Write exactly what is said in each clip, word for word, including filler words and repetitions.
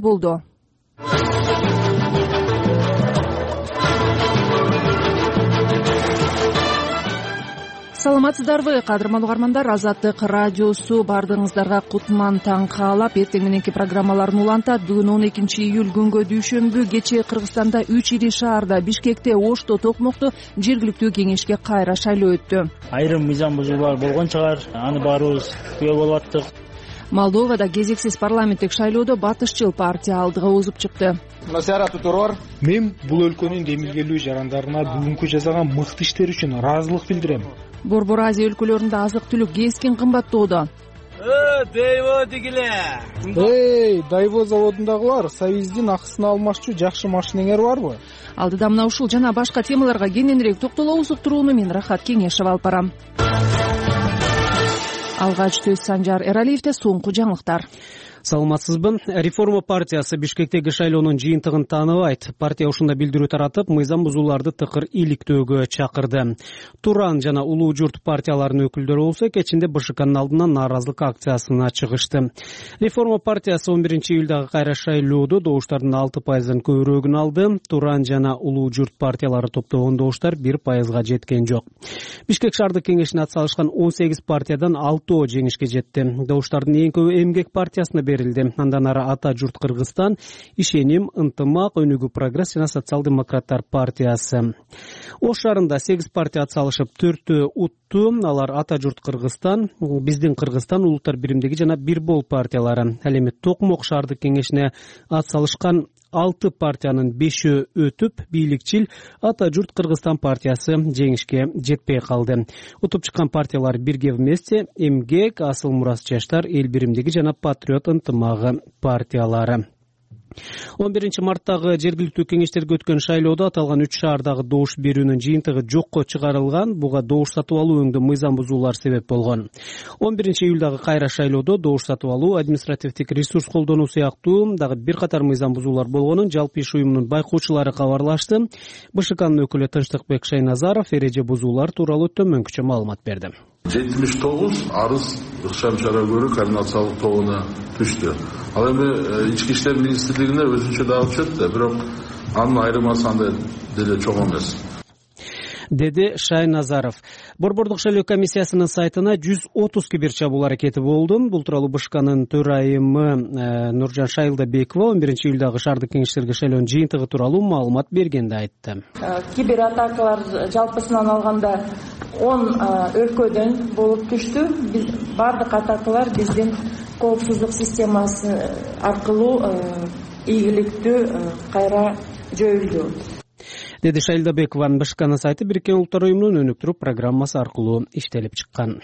болду. Саламатсыздарбы, кадырман угармандар. Азаттык радиосу бардыгыңыздарга кутман таң каалап, эртең мененки программаларын улантат. Бүгүн он экинчи июль күнгө дүйшөмбү. Кечээ Кыргызстанда үч ири шаарда, Бишкекте, Ошто, Токмокто жергиликтүү кеңешке кайра шайлоо өттү. Айрым мыйзам бузуулар болгон чыгар, аны баарыбыз күбө болуп аттык. Молдовада кезексиз парламенттик шайлоодо батышчыл партия алдыга озуп чыкты. Мен бул өлкөнүн демилгелүү жарандарына бүгүнкү жасаган мыкты иштери үчүн ыраазылык билдирем. Борбор Азия өлкөлөрүндө азык-түлүк кескин кымбаттоодо. Эй, Дайво заводундагылар, Союздун акысын алмашчу жакшы машинеңер барбы? Алдыда мына ушул жана башка темаларга кененирээк токтолобуз. Уктурууну мен Рахат Кеңешева алып барам. Алгач Төз Санжар Эралиевде соңку жаңылыктар. Саламатсызбы. Реформа партиясы Бишкектеги шайлоонун жыйынтыгын тааныбайт. Партия ушунда билдирүү таратып, мыйзам бузууларды тыкыр иликтөөгө чакырды. Туран жана Улуу Журт партияларынын өкүлдөрү болсо кечинде БШКнын алдына нааразылык акциясына чыгышты. Реформа партиясы он биринчи июлдагы кайра шайлоодо добуштардын алты пайыздан көбүрөөгүн алды. Туран жана Улуу Журт партиялары топтогон добуштар бир пайызга жеткен жок. Бишкек шаардык кеңешине ат салышкан он сегиз партиядан алтоо жеңишке жетти. Добуштардын эң көбү Эмгек партиясына берилди. Андан ары Ата Журт Кыргызстан, Ишеним, Ынтымак, Өнүгүү Прогресс жана Социал-демократтар партиясы. Ош шаарында сегиз партия ат салышып, төртөө утту. Алар Ата Журт Кыргызстан, Биздин Кыргызстан, Улуттар биримдиги жана Бирбол партиялары. Ал эми Токмок шаардык кеңешине ат салышкан алты партиянын бешөө өтүп, бийликчил Ата Журт Кыргызстан партиясы жеңишке жетпей калды. Утуп чыккан партиялар Бирге вместе, Эмгек, Асыл Мурас жаштар, Эл биримдиги жана Патриот ынтымагы партиялары. он биринчи марттагы жергиликтүү кеңештерге өткөн шайлоодо аталган үч шаардагы добуш берүүнүн жыйынтыгы жокко чыгарылган. Буга добуш сатып алуу өңдө мыйзам бузуулар себеп болгон. он биринчи июлдагы кайра шайлоодо добуш сатып алуу, административдик ресурс колдонуу сыяктуу дагы бир катар мыйзам бузуулар болгонун Жалпы иш уюмунун байкоочулары кабарлашты. БШКнын өкүлү Тынчтыкбек Шайназаров эреже бузуулар тууралуу төмөнкүчө маалымат берди. жетимиш тогуз арыз ыкшам чара көрүү координациялык тобуна түштү. Ал эми ички иштер министрлигине өзүнчө дагы түшөт да, бирок анын айырмасы андай деле чоң эмес, деди Шайназаров. Борбордук шайлоо комиссиясынын сайтына жүз отуз кибир чабуу аракети болду. Бул тууралуу БШКнын төрайымы Нуржан Шайылдабекова он биринчи июлдагы шаардык кеңештерге шайлоонун жыйынтыгы тууралуу маалымат бергенде айтты. Кибер атакалар жалпысынан алганда он өлкөдөн болуп түштү. Бардык атакалар биздин коопсуздук системасы аркылуу ийгиликтүү кайра жоюлду, деди Шайылдабекованын. БШКнын сайты Бириккен Улуттар уюмунун өнүктүрүү программасы аркылуу иштелип чыккан.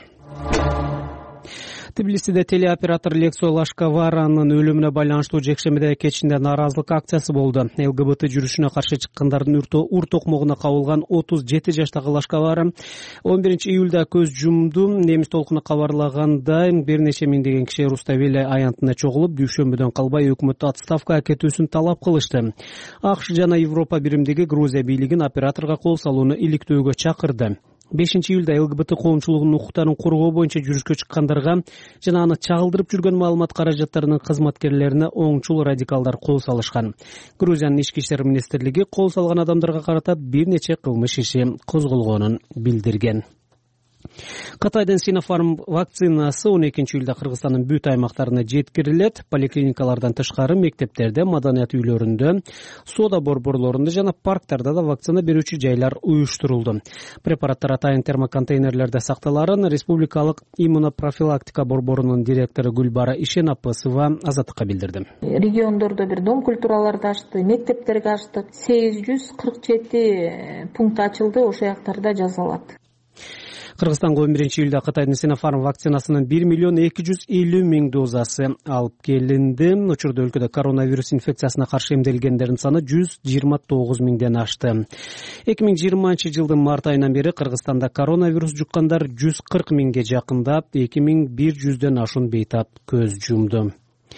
Тбилисиде телеоператор Лексо Лашкаваранын өлүмүнө байланыштуу жекшембиде кечинде нааразылык акциясы болду. ЛГБТ жүрүшүнө каршы чыккандардын ур токмогуна кабылган отуз жети жаштагы Лашкавара он биринчи июлда көз жумду. Немис толкуну кабарлагандай бир нече миңдеген киши Руставели аянтына чогулуп, дүйшөмбүдөн калбай өкмөттү отставкага кетүүсүн талап кылышты. АКШ жана Европа биримдиги Грузия бийлигин операторго кол салууну иликтөөгө чакырды. бешинчи июлда ЛГБТ коомчулугунун укуктарын коргоо боюнча жүрүшкө чыккандарга жана аны чагылдырып жүргөн маалымат каражаттарынын кызматкерлерине оңчул радикалдар кол салышкан. Грузиянын ички иштер министрлиги кол салган адамдарга карата бир нече кылмыш иши козголгонун билдирген. Кытайдын Синофарм вакцинасы он экинчи июлда Кыргызстандын бүт аймактарына жеткирилет. Поликлиникалардан тышкары мектептерде, маданият үйлөрүндө, соода борборлорунда жана парктарда да вакцина берүүчү жайлар уюштурулду. Препараттар атайын термоконтейнерлерде сакталарын Республикалык иммунопрофилактика борборунун директору Гүлбара Ишенапысова Азаттыкка билдирди. Региондордо бир дом культураларды ачты, мектептерге ачтык. сегиз жүз кырк жети пункт ачылды, ошол жактарда жазалат. Кыргызстанга он биринчи июлда Кытайдын Синофарм вакцинасынын бир миллион эки жүз элүү миң дозасы алып келинди. Учурда өлкөдө коронавирус инфекциясына каршы эмделгендердин саны жүз жыйырма тогуз миңден ашты. эки миң жыйырманчы жылдын март айынан бери Кыргызстанда коронавирус жуккандар жүз кырк миңге жакындап, эки миң бир жүздөн ашуун бейтап көз жумду.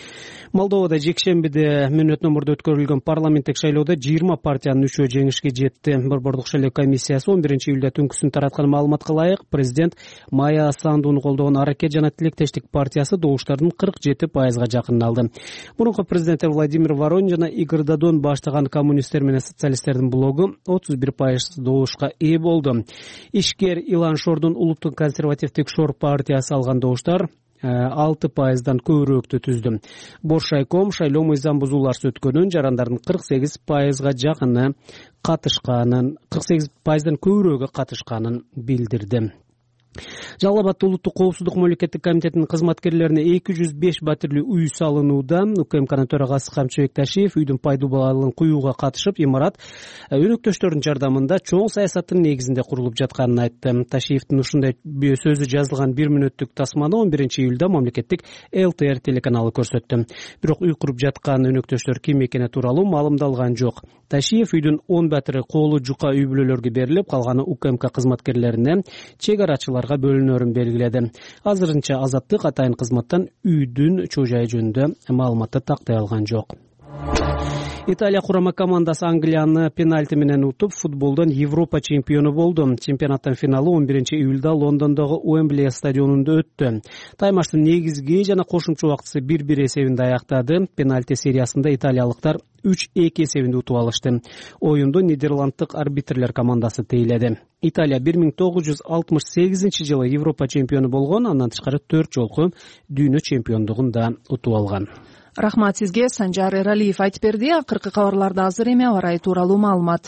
Молдовада жекшембиде мүнөт номурда өткөрүлгөн парламенттик шайлоодо жыйырма партиянын үчөө жеңишке жетти. Борбордук шайлоо комиссиясы он биринчи июлда түнкүсүн тараткан маалыматка ылайык президент Майя Сандууну колдогон Аракет жана Тилектештик партиясы добуштардын кырк жети пайызга жакынын алды. Мурунку президенттер Владимир Воронин жана Игорь Додон баштаган коммунисттер менен социалисттердин блогу отуз бир пайыз добушка ээ болду. Ишкер Илан Шордун улуттук консервативдик Шор партиясы алган добуштар алты пайыздан көбүрөөктү түздү. Боршайком шайлоо мыйзам бузууларсыз өткөнүн, жарандардын кырк сегиз пайызга жакыны катышканын, кырк сегиз пайыздан көбүрөөгү катышканын билдирди. Жалал Абадта улуттук коопсуздук мамлекеттик комитетинин кызматкерлерине эки жүз беш батирлүү үй салынууда. УКМКнын төрагасы Камчыбек Ташиев үйдүн пайдалануулун куюуга катышып, имарат өнөктөштөрдүн жардамында чоң саясаттын негизинде курулуп жатканын айтты. Ташиевдин ушундай сөзү жазылган бир мүнөттүк тасманы он биринчи июлда мамлекеттик эл тэ эр телеканалы көрсөттү. Бирок үй куруп жаткан өнөктөштөр ким экени тууралуу маалымдалган жок. Ташиев үйдүн он батиры колу жука үй бүлөлөргө берилип, калганы УКМК кызматкерлерине, чек арачыларга бөлүнөрүн белгиледи. Азырынча Азаттык атайын кызматтан үйдүн чоо жайы жөнүндө маалыматты тактай алган жок. Италия курама командасы Англияны пенальти менен утуп, футболдон Европа чемпиону болду. Чемпионаттын финалы он биринчи июлда Лондондогу Уэмбли стадионунда өттү. Таймаштын негизги жана кошумча убактысы бир бир эсебинде аяктады. Пенальти сериясында италиялыктар үч эки эсебинде утуп алышты. Оюнду Нидерланддык арбитрлер командасы тейледи. Италия бир миң тогуз жүз алтымыш сегизинчи жылы Европа чемпиону болгон, андан тышкары төрт жолку дүйнө чемпиондугун да утуп алган. Рахмат сизге, Санжар Эралиев айтып берди. Акыркы кабарларда азыр эми аба ырайы тууралуу маалымат.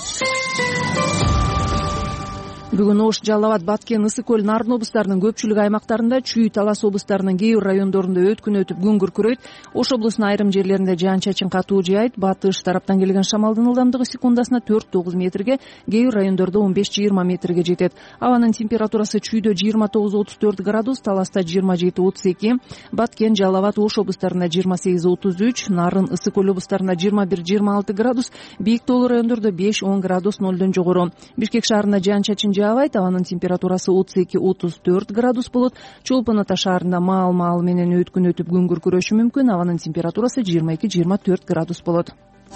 Бүгүн Ош, Жалал Абад, Баткен, Ысык көл, Нарын облустарынын көпчүлүк аймактарында, Чүй, Талас облустарынын кээ бир райондорунда өткүн өтүп күн күркүрөйт. Ош облусунун айрым жерлеринде жаан-чачын катуу жаайт. Батыш тараптан келген шамалдын ылдамдыгы секундасына төрт тогуз метрге, кээ бир райондордо он беш жыйырма метрге жетет. Абанын температурасы Чүйдө жыйырма тогуз отуз төрт градус, Таласта жыйырма жети отуз эки, Баткен, Жалал Абад, Ош облустарында жыйырма сегиз отуз үч, Нарын, Ысык көл облустарында жыйырма бир жыйырма алты градус, бийик тоолуу райондордо беш он градус нолдон жогору. Бишкек шаарында жаан-чачын жаабайт, абанын температурасы отуз эки отуз төрт градус болот. Чолпон Ата шаарында маал-маал менен өткүн өтүп күн күркүрөшү мүмкүн, абанын температурасы жыйырма эки жыйырма төрт градус болот.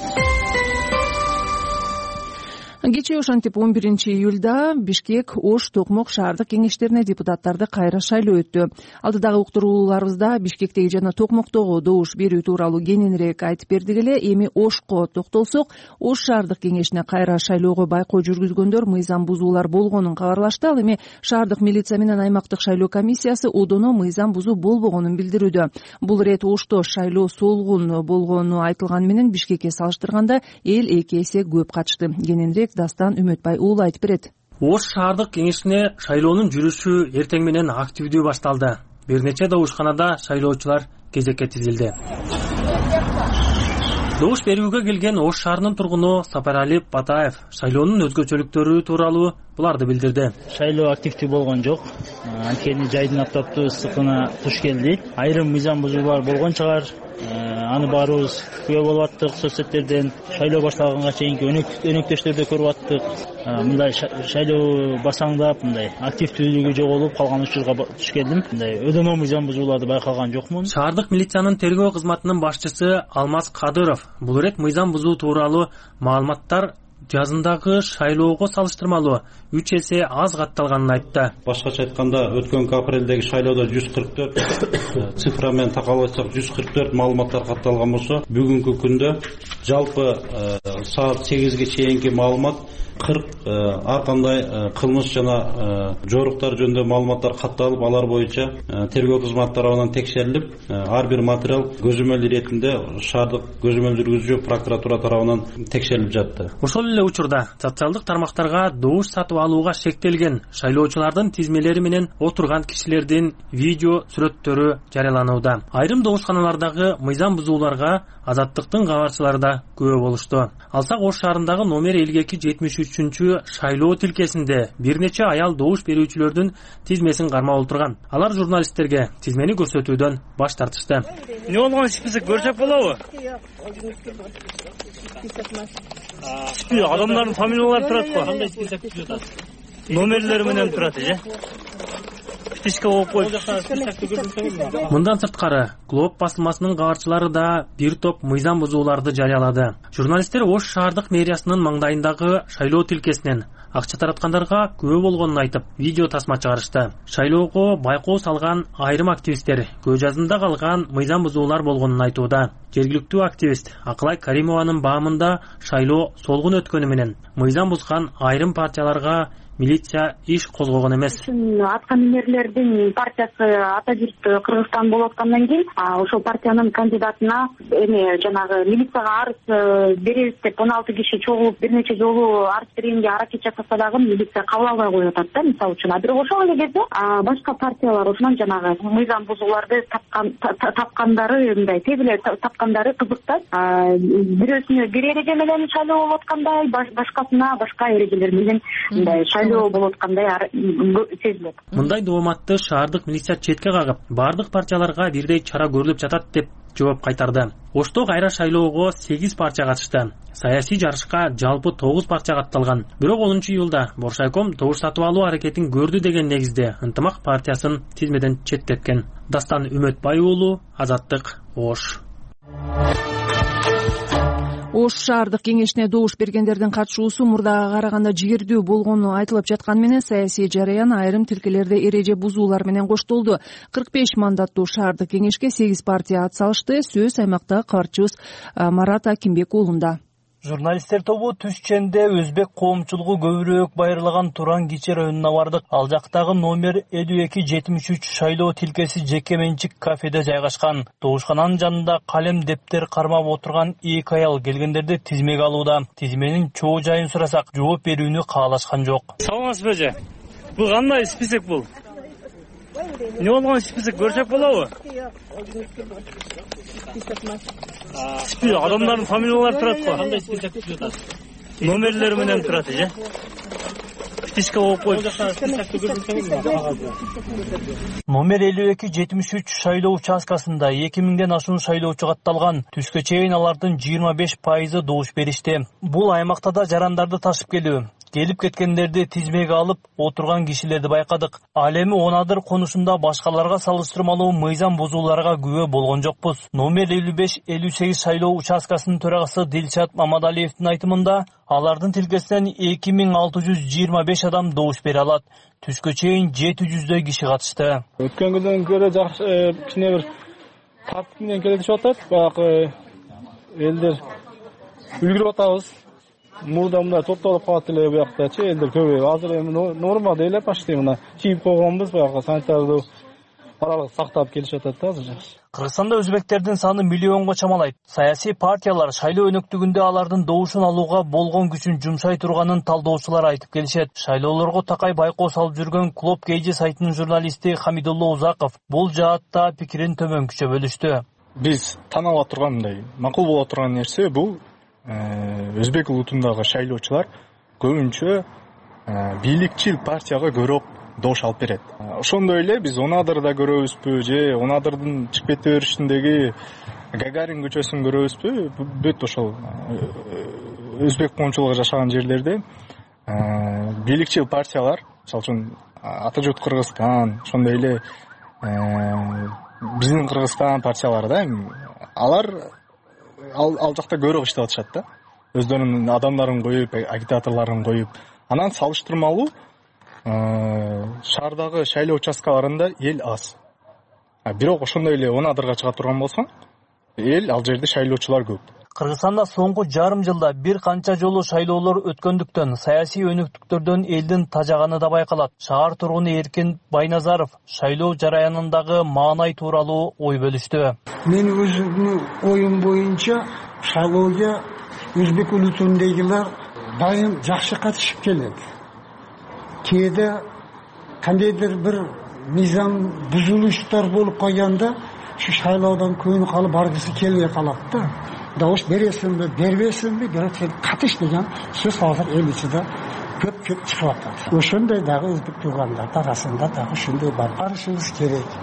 Кечээ ошентип он биринчи июлда Бишкек, Ош, Токмок шаардык кеңештерине депутаттарды кайра шайлоо өттү. Алдыдагы уктурууларыбызда Бишкектеги жана Токмоктогу добуш берүү тууралуу кененирээк айтып бердик эле. Эми Ошко токтолсок, Ош шаардык кеңешине кайра шайлоого байкоо жүргүзгөндөр мыйзам бузуулар болгонун кабарлашты. Ал эми шаардык милиция менен аймактык шайлоо комиссиясы одоно мыйзам бузуу болбогонун билдирүүдө. Бул ирет Ошто шайлоо солгун болгону айтылганы менен Бишкекке салыштырганда эл эки эсе көп катышты. Кененирээк Дастан Үмөтбай уулу айтып берет. Ош шаардык кеңешине шайлоонун жүрүшү эртең менен активдүү башталды. Бир нече добушканада шайлоочулар кезекке тизилди. Добуш берүүгө келген Ош шаарынын тургуну Сапарали Батаев шайлоонун өзгөчөлүктөрү тууралуу буларды билдирди. Шайлоо активдүү болгон жок. Анткени жайдын аптаптуу ысыкына туш келди. Айрым мыйзам бузуулар болгон чыгар. Аны баарыбыз күбө болуп аттык. Соцсеттерден шайлоо башталганга чейинки өнөктөштөрдө көрүп аттык. Мындай шайлоо басаңдап, мындай активдүүлүгү жоголуп калган учурга туш келдим. Мындай өдөнө мыйзам бузууларды байкаган жокмун. Шаардык милициянын тергөө кызматынын башчысы Алмаз Кадыров бул ирет мыйзам бузуу тууралуу маалыматтар жазындагы шайлоого салыштырмалуу үч эсе аз катталганын айтты. Башкача айтканда, өткөн апрелдеги шайлоодо жүз кырк төрт цифра менен такалбасак жүз кырк төрт маалыматтар катталган болсо, бүгүнкү күндө жалпы саат сегизге чейинки маалымат кырк ар кандай кылмыш жана жоруктар жөнүндө маалыматтар катталып, алар боюнча тергөө кызматы тарабынан текшерилип, ар бир материал көзөмөл иретинде шаардык көзөмөл жүргүзүүчү прокуратура тарабынан текшерилип жатты. Ошол эле учурда социалдык тармактарга добуш сатып алууга шектелген шайлоочулардын тизмелери менен отурган кишилердин видео сүрөттөрү жарыяланууда. Айрым добушканалардагы мыйзам бузууларга Азаттыктын кабарчылары да күбө болушту. Алсак Ош шаарындагы номер элүү эки жетимиш үчүнчү шайлоо тилкесинде бир нече аял добуш берүүчүлөрдүн тизмесин кармап отурган. Алар журналисттерге тизмени көрсөтүүдөн баш тартышты. Не болгон список көрсөк болобу? Список адамдардын фамилиялары турат го. Кандай список түзөт? Номерлери менен турат, э? птичка болуп койду. Мындан сырткары Глоб басылмасынын кабарчылары да бир топ мыйзам бузууларды жарыялады. Журналисттер Ош шаардык мэриясынын маңдайындагы шайлоо тилкесинен акча тараткандарга күбө болгонун айтып, видео тасма чыгарышты. Шайлоого байкоо салган айрым активисттер көз жазында калган мыйзам бузуулар болгонун айтууда. Жергиликтүү активист Акылай Каримованын баамында шайлоо солгун өткөнү менен мыйзам бузган айрым партияларга милиция иш козгогон эмес. Атка минерлердин партиясы ата журт Кыргызстан болуп аткандан кийин ошол партиянын кандидатына эми жанагы милицияга арыз беребиз деп он алты киши чогулуп бир нече жолу арыз бергенге аракет жасаса дагы милиция кабыл албай коюп атат да, мисалы үчүн. А бирок ошол эле кезде башка партиялар ошонун жанагы мыйзам бузууларды тапкан тапкандары мындай тез эле тапкандары кызыктап бирөөсүнө бир эреже менен шайлоо болуп аткандай, башкасына башка эрежелер менен мындай болуп аткандай сезилет. Мындай дооматты шаардык милиция четке кагып, бардык партияларга бирдей чара көрүлүп жатат деп жооп кайтарды. Ошто кайра шайлоого сегиз партия катышты. Саясий жарышка жалпы тогуз партия катталган. Бирок онунчу июлда Боршайком добуш сатып алуу аракетин көрдү деген негизде Ынтымак партиясын тизмеден четтеткен. Дастан Үмөтбай уулу, Азаттык, Ош. Ош шаардык кеңешине добуш бергендердин катышуусу мурдага караганда жигердүү болгону айтылып жаткан менен саясий жараян айрым тилкелерде эреже бузуулар менен коштолду. кырк беш мандаттуу шаардык кеңешке сегиз партия ат салышты. Сөз аймактагы кабарчыбыз Марат Акимбек уулунда. Журналисттер тобу Түшченде өзбек коомчулугу көбүрөөк байырлаган Туран Кичи районуна бардык. Ал жактагы номер элүү эки жетимиш үч шайлоо тилкеси жеке менчик кафеде жайгашкан. Добушкананын жанында калем дептер кармап отурган эки аял келгендерди тизмеге алууда. Тизменин чоо жайын сурасак, жооп берүүнү каалашкан жок. Саламатсызбы эже? Бул кандай список бул? Не болгон список көрсөк болобу? Список адамдардын фамилиялары турат го. Кандай список түзүп атат? Номерлери менен турат эже. Птичка болуп койду. Номер элүү эки жетимиш үч шайлоо участкасында эки миңден ашуун шайлоочу катталган. Түскө чейин алардын жыйырма беш пайызы добуш беришти. Бул аймакта да жарандарды ташып келүү. Келип кеткендерди тизмеге алып отурган кишилерди байкадык. Ал эми Онадыр конушунда башкаларга салыштырмалуу мыйзам бузууларга күбө болгон жокпуз. Номер элүү беш элүү сегиз шайлоо участкасынын төрагасы Дилшат Мамадалиевдин айтымында алардын тилкесинен эки миң алты жүз жыйырма беш адам добуш бере алат. Түскө чейин жети жүздөй киши катышты. Өткөн күндөн көрө жакшы кичине бир тартып менен келишип атат. Баягы элдер үлгүрүп атабыз. Мурда мына топтолуп калат эле буяктачы элдер көбөйүп. Азыр эми норма деле почти мына чийип койгонбуз, баягы санитардуу аралык сактап келишип атат да азыр жакшы. Кыргызстанда өзбектердин саны миллионго чамалайт. Саясий партиялар шайлоо өнөктүгүндө алардын добушун алууга болгон күчүн жумшай турганын талдоочулар айтып келишет. Шайлоолорго такай байкоо салып жүргөн Клоп Кейджи сайтынын журналисти Хамидулло Узаков бул жаатта пикирин төмөнкүчө бөлүштү. Биз таанала турган мындай макул боло турган нерсе бул өзбек улутундагы шайлоочулар көбүнчө бийликчил партияга көбүрөөк добуш алып берет. Ошондой эле биз Онадырда көрөбүзбү же Онадырдын чыгып кете беришиндеги Гагарин көчөсүн көрөбүзбү? Бүт ошол өзбек коомчулугу жашаган жерлерде бийликчил партиялар, мисалы үчүн Ата журт Кыргызстан, ошондой эле биздин Кыргызстан партиялары да, алар ал, ал жакта көбүрөөк иштеп атышат да. Өздөрүнүн адамдарын коюп, агитаторлорун коюп, анан салыштырмалуу шаардагы шайлоо участкаларында эл аз. Бирок ошондой эле Онадырга чыга турган болсоң, эл ал жерде шайлоочулар көп. Кыргызстанда соңку жарым жылда бир канча жолу шайлоолор өткөндүктөн саясий өнүктүктөрдөн элдин тажаганы да байкалат. Шаар тургуну Эркен Байназаров шайлоо жараянындагы маанай тууралуу ой бөлүштү. Мен өзүмдүн оюм боюнча шайлоого өзбек улутундагылар дайым жакшы катышып келет. Кээде кандайдыр бир мыйзам бузулуштар болуп калганда ушу шайлоодон көңүл калып баргысы келбей калат да. Добуш бересиңби, бербейсиңби, бирок сен катыш деген сөз азыр эл ичинде көп-көп чыгып атат. Ошондой дагы өзбек туугандар арасында дагы ушундай бар. Барышыбыз керек.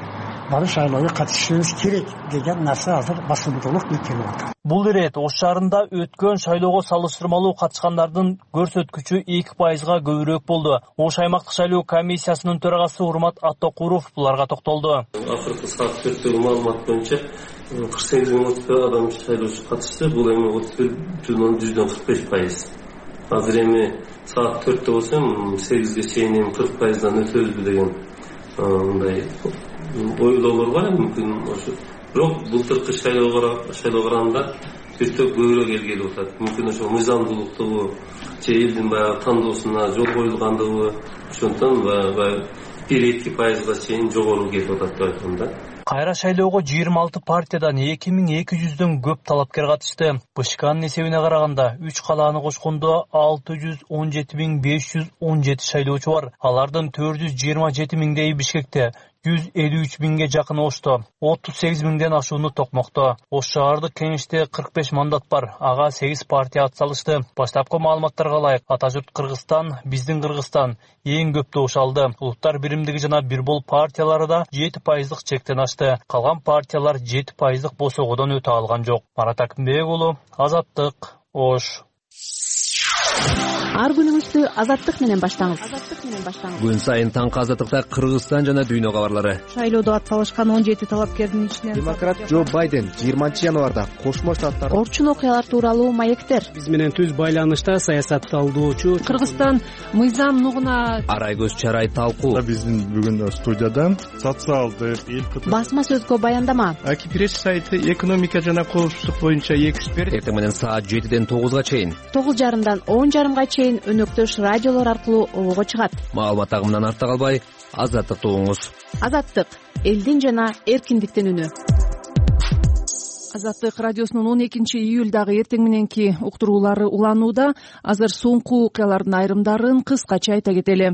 барып шайлоого катышышыбыз керек деген нерсе азыр басымдуулук келип атат. Бул ирет Ош шаарында өткөн шайлоого салыштырмалуу катышкандардын көрсөткүчү эки пайызга көбүрөөк болду. Ош аймактык шайлоо комиссиясынын төрагасы Урмат Аттокуров буларга токтолду. Акыркы саат төрттөгү маалымат боюнча кырк сегиз миң отуз бир адам шайлоочу катышты. Бул эми отуз бир жүздөн кырк беш пайыз. Азыр эми саат төрттө болсо сегизге чейин эми кырк пайыздан өтөбүзбү деген мындай ойлоолор бар. Мүмкүн ошо бирок былтыркы шайлоого шайлоого караганда биртө көбүрөөк эл келип атат. Мүмкүн ошо мыйзамдуулуктугу же элдин баягы тандоосуна жол коюлгандыгы ошондон баягы бир эки пайызга чейин жогору кетип атат деп айткам да. Кайра шайлоого жыйырма алты партиядан эки миң эки жүздөн көп талапкер катышты. БШКнын эсебине караганда үч калааны кошкондо алты жүз он жети миң беш жүз он жети шайлоочу бар. Алардын төрт жүз жыйырма жети миңдеги Бишкекте, жүз элүү үч миңге жакын Ошто, отуз сегиз миңден ашууну Токмокто. Ош шаардык кеңеште кырк беш мандат бар. Ага сегиз партия атсалышты. Баштапкы маалыматтарга ылайык, ата журт Кыргызстан, биздин Кыргызстан эң көп добуш алды. Улуттар биримдиги жана бир бол партиялары да жети пайыздык чектен ашты. Калган партиялар жети пайыздык босогодон өтө алган жок. Марат Акимбек уулу, Азаттык, Ош. Ар күнүңүздү Азаттык менен баштаңыз. Күн сайын таңкы Азаттыкта Кыргызстан жана дүйнө кабарлары. Шайлоодо атталышкан он жети талапкердин ичинен демократ Джо Байден жыйырманчы январда Кошмо Штаттар орчун окуялар тууралуу маектер. Биз менен түз байланышта саясат талдоочу Кыргызстан мыйзам нугуна Арайгөз Чарай талкуу. Биздин бүгүн студияда социалдык басма сөзгө баяндама. Аки пресс сайты экономика жана коопсуздук боюнча эксперт. Эртең менен саат жетиден тогузга чейин, тогуз жарымдан он жарымга чейин өнөктөш радиолор аркылуу обого чыгат. Маалымат агымынан артта калбай, Азаттыкты угуңуз. Азаттык — элдин жана эркиндиктин үнү. Азаттык радиосунун он экинчи июлдагы эртең мененки уктуруулары уланууда. Азыр соңку окуялардын айрымдарын кыскача айта кетели.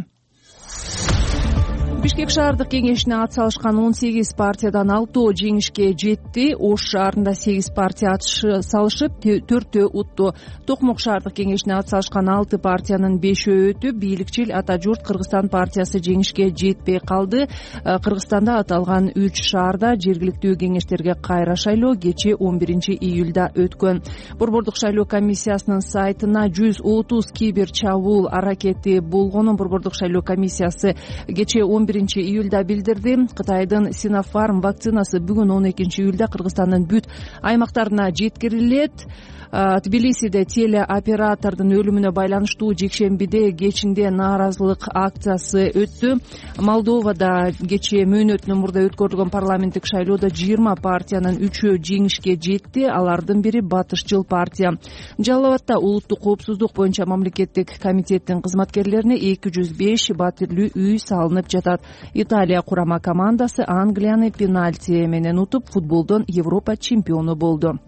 Бишкек шаардык кеңешине атсалышкан он сегиз партиядан алтоо жеңишке жетти. Ош шаарында сегиз партия атышы салышып, төртөө утту. Токмок шаардык кеңешине атсалышкан алты партиянын бешөө өтүп, бийликчил Ата журт Кыргызстан партиясы жеңишке жетпей калды. Кыргызстанда аталган үч шаарда жергиликтүү кеңештерге кайра шайлоо кечээ он биринчи июлда өткөн. Борбордук шайлоо комиссиясынын сайтына жүз отуз кибер чабуул аракети болгонун Борбордук шайлоо комиссиясы кечээ он биринчи июлда билдирди. Кытайдын Sinopharm вакцинасы бүгүн он экинчи июлда Кыргызстандын бүт аймактарына жеткирилет. Тбилисиде телеоператордун өлүмүнө байланыштуу жекшембиде кечинде нааразылык акциясы өттү. Молдовада кечээ мөөнөтүнөн мурда өткөрүлгөн парламенттик шайлоодо жыйырма партиянын үчөө жеңишке жетти. Алардын бири Батышчыл партия. Жалал-Абадта улуттук коопсуздук боюнча мамлекеттик комитеттин кызматкерлерине эки жүз беш батирлүү үй салынып жатат. Италия курама командасы Англияны пенальти менен утуп, футболдон Европа чемпиону болду.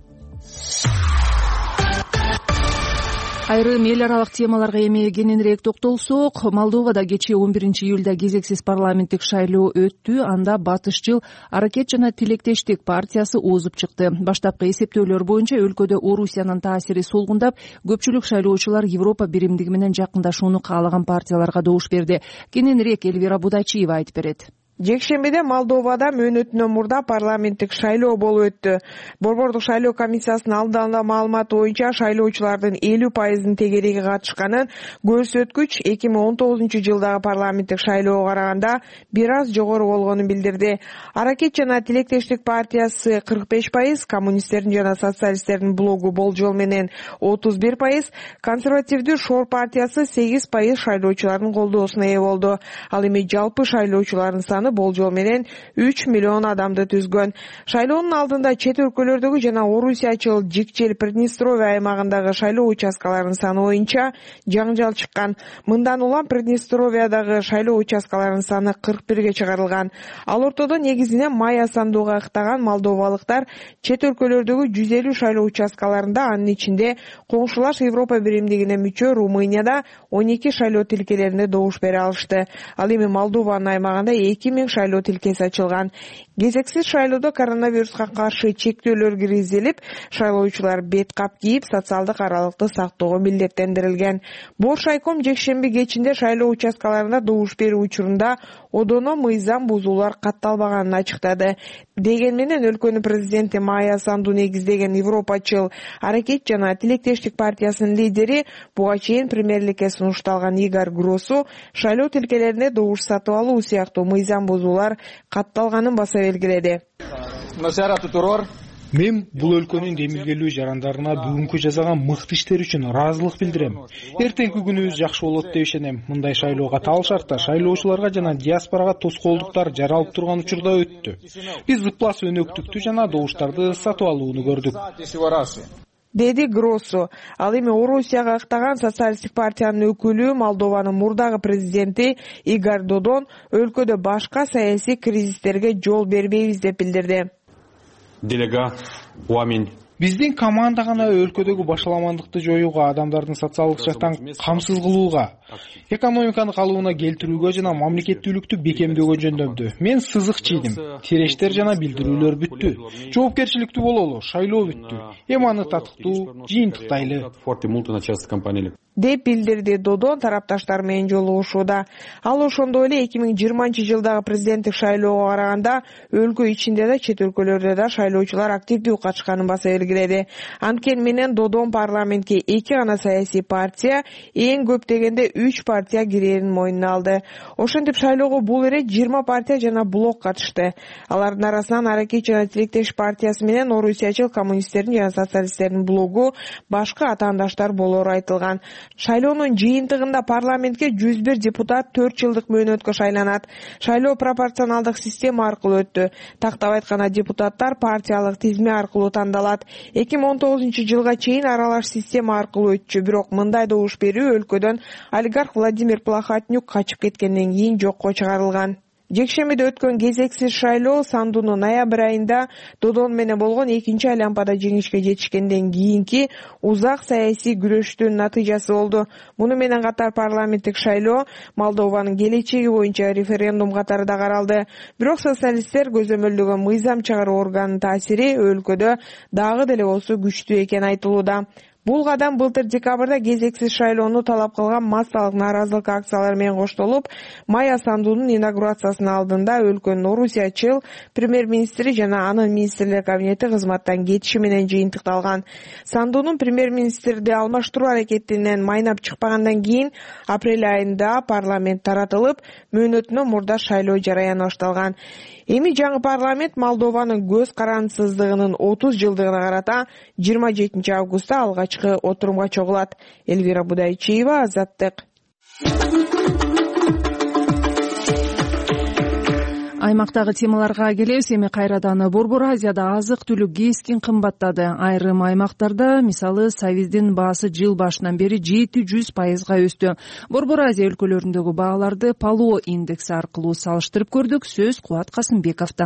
Айрым эл аралык темаларга эми кененирээк токтолсок, Молдовада кечээ он биринчи июлда кезексиз парламенттик шайлоо өттү. Анда Батышчыл аракет жана тилектештик партиясы озуп чыкты. Баштапкы эсептөөлөр боюнча өлкөдө Орусиянын таасири солгундап, көпчүлүк шайлоочулар Европа биримдиги менен жакындашууну каалаган партияларга добуш берди. Кененирээк Элвира Будачиева айтып берет. Жекшембиде Молдовада мөөнөтүнөн мурда парламенттик шайлоо болуп өттү. Борбордук шайлоо комиссиясынын алдында маалыматы боюнча шайлоочулардын элүү пайызын тегереги катышканын көрсөткүч эки миң он тогузунчу жылдагы парламенттик шайлоого караганда бир аз жогору болгонун билдирди. Аракет жана тилектештик партиясы кырк беш пайыз, коммунисттердин жана социалисттердин блогу болжол менен отуз бир пайыз, консервативдүү Шор партиясы сегиз пайыз шайлоочулардын колдоосуна ээ болду. Ал эми жалпы шайлоочулардын саны болжол менен үч миллион адамды түзгөн. Шайлоонун алдында чет өлкөлөрдөгү жана Орусиячыл Жикчел Приднестровье аймагындагы шайлоо участкаларынын саны боюнча жаңжал чыккан. Мындан улам Приднестровьедагы шайлоо участкаларынын саны кырк бирге чыгарылган. Ал ортодо негизинен майя сандууга ыктаган молдовалыктар чет өлкөлөрдөгү жүз элүү шайлоо участкаларында, анын ичинде коңшулаш Европа биримдигине мүчө Румынияда он эки шайлоо тилкелерине добуш бере алышты. Ал эми Молдованын аймагында эки миң шайлоо тилкеси ачылган. Кезексиз шайлоодо коронавируска каршы чектөөлөр киргизилип, шайлоочулар бет кап кийип, социалдык аралыкты сактоого милдеттендирилген. Боршайком жекшемби кечинде шайлоо участкаларында добуш берүү учурунда одоно мыйзам бузуулар катталбаганын ачыктады. Деген менен өлкөнүн президенти Майя Санду негиздеген Европачыл аракет жана тилектештик партиясынын лидери буга чейин премьерликке сунушталган Игорь Гроссу шайлоо тилкелерине добуш сатып алуу сыяктуу мыйзам бузуулар катталганын баса белгиледи. Мен бул өлкөнүн демилгелүү жарандарына бүгүнкү жасаган мыкты иштер үчүн ыраазылык билдирем. Эртеңки күнүбүз жакшы болот деп ишенем. Мындай шайлоого тал шартта шайлоочуларга жана диаспорага тоскоолдуктар жаралып турган учурда өттү. Биз ыплас өнөктүктү жана добуштарды сатып алууну көрдүк. Деди Гроссу. Ал эми Орусияга ыктаган социалисттик партиянын өкүлү, Молдованын мурдагы президенти Игорь Додон өлкөдө башка саясий кризистерге жол бербейбиз деп билдирди. Делега, уамин. Биздин команда гана өлкөдөгү башаламандыкты жоюуга, адамдардын социалдык жактан камсыз кылууга, экономиканы калыбына келтирүүгө жана мамлекеттүүлүктү бекемдөөгө жөндөмдү. Мен сызык чийдим. Терештер жана билдирүүлөр бүттү. Жоопкерчиликтүү бололу, шайлоо бүттү. Эми аны татыктуу жыйынтыктайлы деп билдирди Додон тарапташтар менен жолугушууда. Ал ошондой эле эки миң жыйырманчы жылдагы президенттик шайлоого караганда өлкө ичинде да, чет өлкөлөрдө да шайлоочулар активдүү катышканын баса белгиледи. Анткени менен Додон парламентке эки гана саясий партия, эң көп дегенде үч партия кирээрин мойнуна алды. Ошентип шайлоого бул эре жыйырма партия жана блок катышты. Алардын арасынан Аракет жана Тилектеш партиясы менен Орусиячыл коммунисттердин жана социалисттердин блогу башка атаандаштар болору айтылган. Шайлоонун жыйынтыгында парламентке жүз бир депутат төрт жылдык мөөнөткө шайланат. Шайлоо пропорционалдык система аркылуу өттү. Тактап айтканда депутаттар партиялык тизме аркылуу тандалат. эки миң он тогузунчу жылга чейин аралаш система аркылуу өтчү, бирок мындай добуш берүү өлкөдөн олигарх Владимир Плохотнюк качып кеткенден кийин жокко чыгарылган. Жекшембиде өткөн кезексиз шайлоо Сандунун ноябрь айында Додон менен болгон экинчи айлампада жеңишке жетишкенден кийинки узак саясий күрөштүн натыйжасы болду. Муну менен катар парламенттик шайлоо Молдованын келечеги боюнча референдум катары да каралды. Бирок социалисттер көзөмөлдөгөн мыйзам чыгаруу органынын таасири өлкөдө дагы деле болсо күчтүү экени айтылууда. Бул кадам былтыр декабрда кезексиз шайлоону талап кылган массалык нааразылык акциялары менен коштолуп, Майя Сандунун инаугурациясынын алдында өлкөнүн Орусиячыл премьер-министри жана анын министрлер кабинети кызматтан кетиши менен жыйынтыкталган. Сандунун премьер-министрди алмаштыруу аракетинен майнап чыкпагандан кийин апрель айында парламент таратылып, мөөнөтүнөн мурда шайлоо жараяны башталган. Эми жаңы парламент Молдованын көз карансыздыгынын отуз жылдыгына карата жыйырма жетинчи августта алгачкы отурумга чогулат. Элвира Будайчиева, Азаттык. Аймактагы темаларга келебиз. Эми кайрадан Борбор Азияда азык-түлүк кескин кымбаттады. Айрым аймактарда, мисалы, сабиздин баасы жыл башынан бери жети жүз пайызга өстү. Борбор Азия өлкөлөрүндөгү бааларды Палоо индекси аркылуу салыштырып көрдүк. Сөз Кубат Касымбековдо.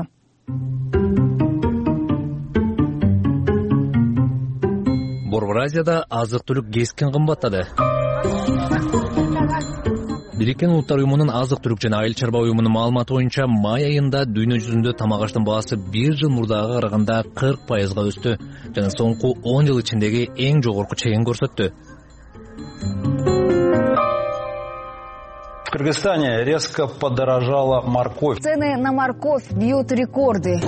Борбор Азияда азык-түлүк кескин кымбаттады. Бириккен Улуттар уюмунун азык-түлүк жана айыл чарба уюмунун маалыматы боюнча май айында дүйнө жүзүндө тамак аштын баасы бир жыл мурдагыга караганда кырк пайызга өстү жана соңку он жыл ичиндеги эң жогорку чегин көрсөттү. В Кыргызстане резко подорожала морковь. Цены на морковь бьют рекорды.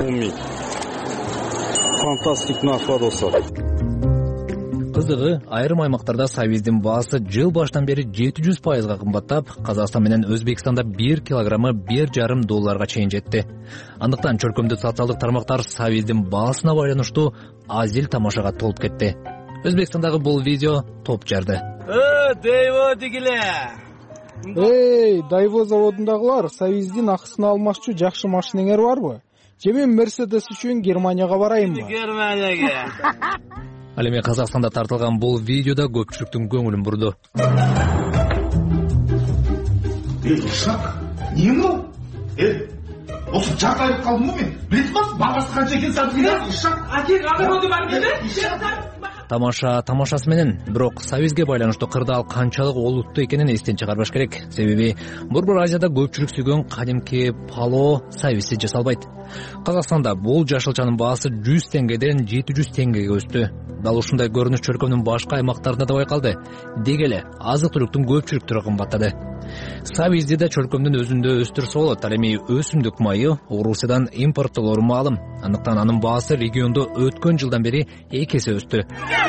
Фантастик накладывался. Кызыгы, айрым аймактарда сабиздин баасы жыл башынан бери жети жүз пайызга кымбаттап, Казакстан менен Өзбекстанда бир килограммы бир жарым долларга чейин жетти. Андыктан чөлкөмдү социалдык тармактар сабиздин баасына байланыштуу азил тамашага толуп кетти. Өзбекстандагы бул видео топ жарды. Э, дейво дегиле. Эй, Дайво заводундагылар, сабиздин акысын алмакчы жакшы машинеңер барбы? Же мен Мерседес үчүн Германияга барайынбы? Германияга. Ал эми Казакстанда тартылган бул видеодо көпчүлүктүн көңүлүн бурду. Э, ушак, эмне? Э, осы жартайып калдым го мен. Билет эмес, багасы канча экенин сатып келет. Ушак, акең аны роду бар эмне? тамаша тамашасы менен. Бирок Союзге байланыштуу кырдаал канчалык олуттуу экенин эстен чыгарбаш керек. Себеби Борбор Азияда көпчүлүк сүйгөн кадимки пало Союзсиз жасалбайт. Казакстанда бул жашылчанын баасы жүз теңгеден жети жүз теңгеге өстү. Дал ушундай көрүнүш чөлкөмдүн башка аймактарында да байкалды. Деги эле азык-түлүктүн көпчүлүк түрү кымбаттады. Сабизди да чөлкөмдүн өзүндө өстүрсө болот. Ал эми өсүмдүк майы Орусиядан импорттолору маалым. Андыктан анын баасы региондо өткөн жылдан бери эки эсе өстү.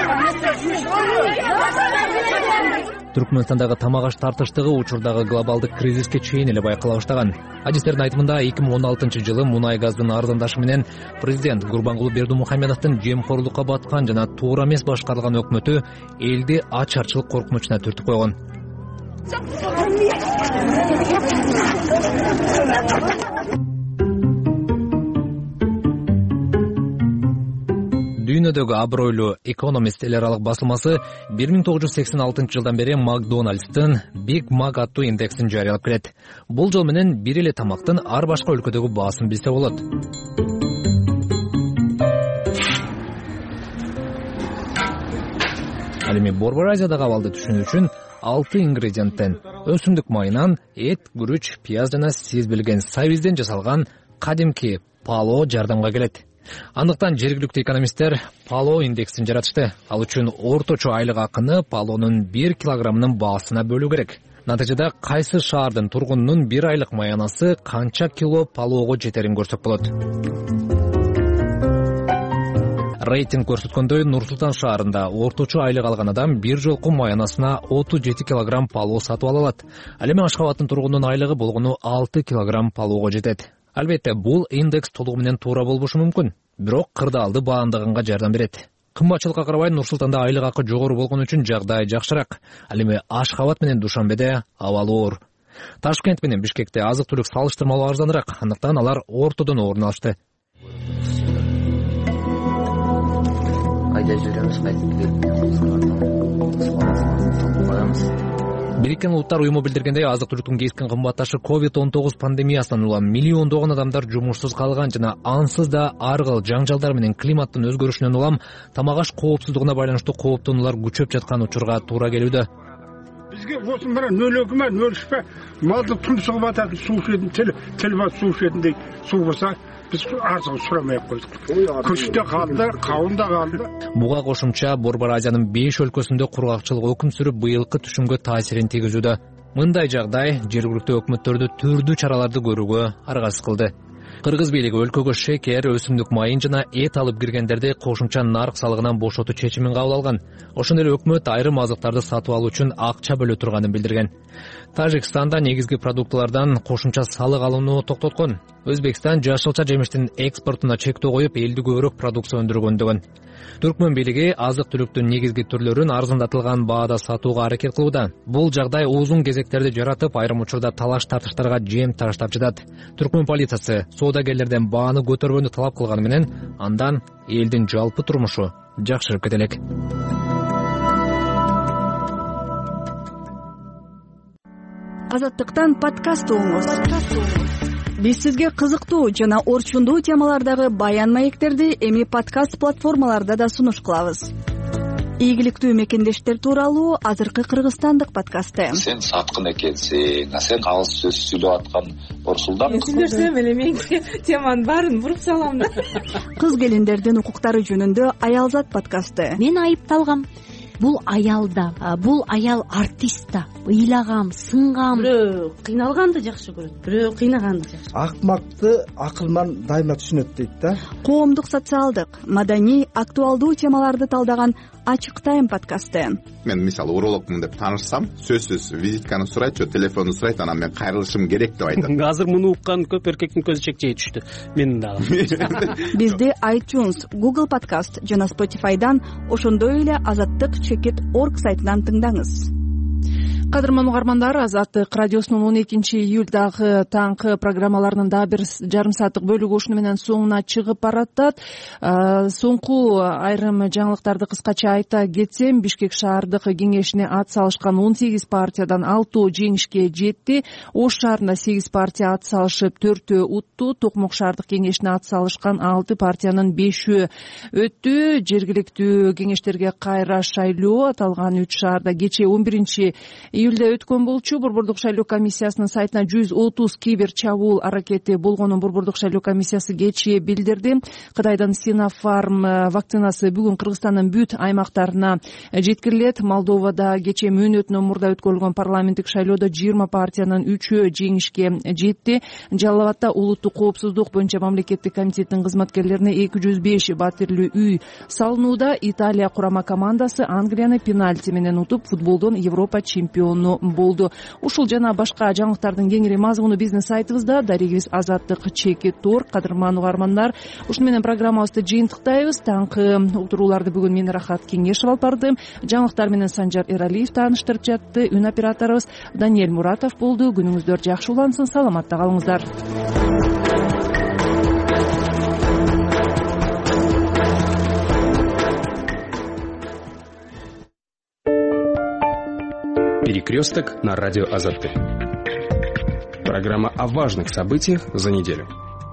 Түркмөнстандагы тамак аш тартыштыгы учурдагы глобалдык кризиске чейин эле байкала баштаган. Адистердин айтымында эки миң он алтынчы жылы мунай газдын арзандашы менен президент Гурбангулы Бердимухамедовдун жемкорлукка баткан жана туура эмес башкарылган өкмөтү элди ачарчылык коркунучуна түртүп койгон. Дүйнөдөгү абройлуу Economist эл аралык басылмасы бир миң тогуз жүз сексен алтынчы жылдан бери Макдоналдстын Big Mac аттуу индексин жарыялап келет. Бул жол менен бир эле тамактын ар башка өлкөдөгү баасын билсе болот. Ал эми Борбор Азиядагы абалды түшүнүү үчүн алты ингредиенттен өсүмдүк майынан эт, күрүч, пияз жана сиз билген сабизден жасалган кадимки пало жардамга келет. Андыктан жергиликтүү экономисттер пало индексин жаратышты. Ал үчүн орточо айлык акыны палонун бир килограммынын баасына бөлүү керек. Натыйжада кайсы шаардын тургунунун бир айлык маянасы канча кило палоого жетерин көрсөк болот. Рейтинг көрсөткөндөй Нур-Султан шаарында орточо айлык алган адам бир жолку маянасына отуз жети килограмм пало сатып ала алат. Ал эми Ашхабадтын тургунунун айлыгы болгону алты килограмм палоого жетет. Албетте, бул индекс толугу менен туура болбошу мүмкүн, бирок кырдаалды баамдаганга жардам берет. Кымбатчылыкка карабай Нур-Султанда айлык акы жогору болгон үчүн жагдай жакшыраак. Ал эми Ашхабад менен Душанбеде абал оор. Ташкент менен Бишкекте азык-түлүк салыштырмалуу арзаныраак, андыктан алар ортодон орун алышты. Кайда жүрөбүз, кайда Бириккен Улуттар уюму билдиргендей, азык-түлүктүн кескин кымбатташы ковид он тогуз пандемиясынан улам миллиондогон адамдар жумушсуз калган жана ансыз да ар кыл жаңжалдар менен климаттын өзгөрүшүнөн улам тамак аш коопсуздугуна байланыштуу кооптонуулар күчөп жаткан учурга туура келүүдө. Бизге осун бара нөл экиме нөл үшпе малды тумсугуп атат, суу ишетін, тил бат суу ишетін дейт. Суу болса биз арзан сурамай койдук. Күчтө калды, кабында калды. Буга кошумча Борбор Азиянын беш өлкөсүндө кургакчылык өкүм сүрүп быйылкы түшүмгө таасирин тийгизүүдө. Мындай жагдай жергиликтүү өкмөттөрдү түрдүү чараларды көрүүгө аргасыз кылды. Кыргыз бийлиги өлкөгө шекер, өсүмдүк майын жана эт алып киргендерди кошумча нарк салыгынан бошотуу чечимин кабыл алган. Ошондой эле өкмөт айрым азыктарды сатып алуу үчүн акча бөлө турганын билдирген. Тажикстанда негизги продуктлардан кошумча салык алууну токтоткон. Өзбекстан жашылча жемиштин экспортуна чектөө коюп, элди көбүрөөк продукция өндүргөндөгөн. Түркмөн бийлиги азык-түлүктүн негизги түрлөрүн арзандатылган баада сатууга аракет кылууда. Бул жагдай узун кезектерди жаратып, айрым учурда талаш-тартыштарга жем тараштап жатат. Түркмөн полициясы соодагерлерден бааны көтөрбөөнү талап кылганы менен андан элдин жалпы турмушу жакшырып кетелек. Азаттыктан подкаст угуңуз. Биз сизге кызыктуу жана орчундуу темалардагы баян маектерди эми подкаст платформаларда да сунуш кылабыз. Ийгиликтүү мекендештер тууралуу азыркы кыргызстандык подкасты. Сен саткын экенсиң, а сен алыс сөз сүйлөп аткан Орсулдан. Сүйлөсөм эле мен теманын баарын буруп салам да. Кыз келиндердин укуктары жөнүндө Аялзат подкасты. Мен айыпталгам. Бул аялда, бул аял артист да. Ыйлагам, сынгам. Бирөө кыйналганды жакшы көрөт, бирөө кыйнаганды жакшы. Акмакты акылман дайыма түшүнөт дейт да. Коомдук, социалдык, маданий, актуалдуу темаларды талдаган Ачык тайм подкасты. Мен мисалы урологмун деп таанышсам, сөзсүз визитканы сурайт, же телефонду сурайт, анан мен кайрылышым керек деп айтам. Азыр муну уккан көп эркектин көзү чекчей түштү. Менин дагы. Бизди iTunes, Google Podcast жана Spotify'дан, ошондой эле азаттык чекит точка орг сайтынан тыңдаңыз. Кадырман угармандар, Азаттык радиосунун он экинчи июлдагы таңкы программаларынын дагы бир жарым сааттык бөлүгү ушуну менен соңуна чыгып баратат. Соңку айрым жаңылыктарды кыскача айта кетсем, Бишкек шаардык кеңешине ат салышкан он сегиз партиядан алтоо жеңишке жетти. Ош шаарында сегиз партия ат салышып төртөө утту. Токмок шаардык кеңешине ат салышкан алты партиянын бешөө өттү. Жергиликтүү кеңештерге кайра шайлоо аталган үч шаарда кечээ он биринчи июлда өткөн болчу. Борбордук шайлоо комиссиясынын сайтына жүз отуз кибер чабуул аракети болгонун Борбордук шайлоо комиссиясы кечээ билдирди. Кытайдын Синофарм вакцинасы бүгүн Кыргызстандын бүт аймактарына жеткирилет. Молдовада кечээ мөөнөтүнөн мурда өткөрүлгөн парламенттик шайлоодо жыйырма партиянын үчөө жеңишке жетти. Жалал Абадта улуттук коопсуздук боюнча мамлекеттик комитеттин кызматкерлерине эки жүз беш батирлүү үй салынууда. Италия курама командасы Англияны пенальти менен утуп, футболдон Европа чемпиону болду. Ушул жана башка жаңылыктардын кеңири мазмуну биздин сайтыбызда. Дарегибиз Азаттык чеки тор. Кадырман угармандар, ушуну менен программабызды жыйынтыктайбыз. Таңкы утурууларды бүгүн мен Рахат Кеңешев алып бардым. Жаңылыктар менен Санжар Эралиев тааныштырып жатты. Үн операторубуз Даниэль Муратов болду. Күнүңүздөр жакшы улансын, саламатта калыңыздар. Перекресток на радио Азаттык. Программа о важных событиях за неделю.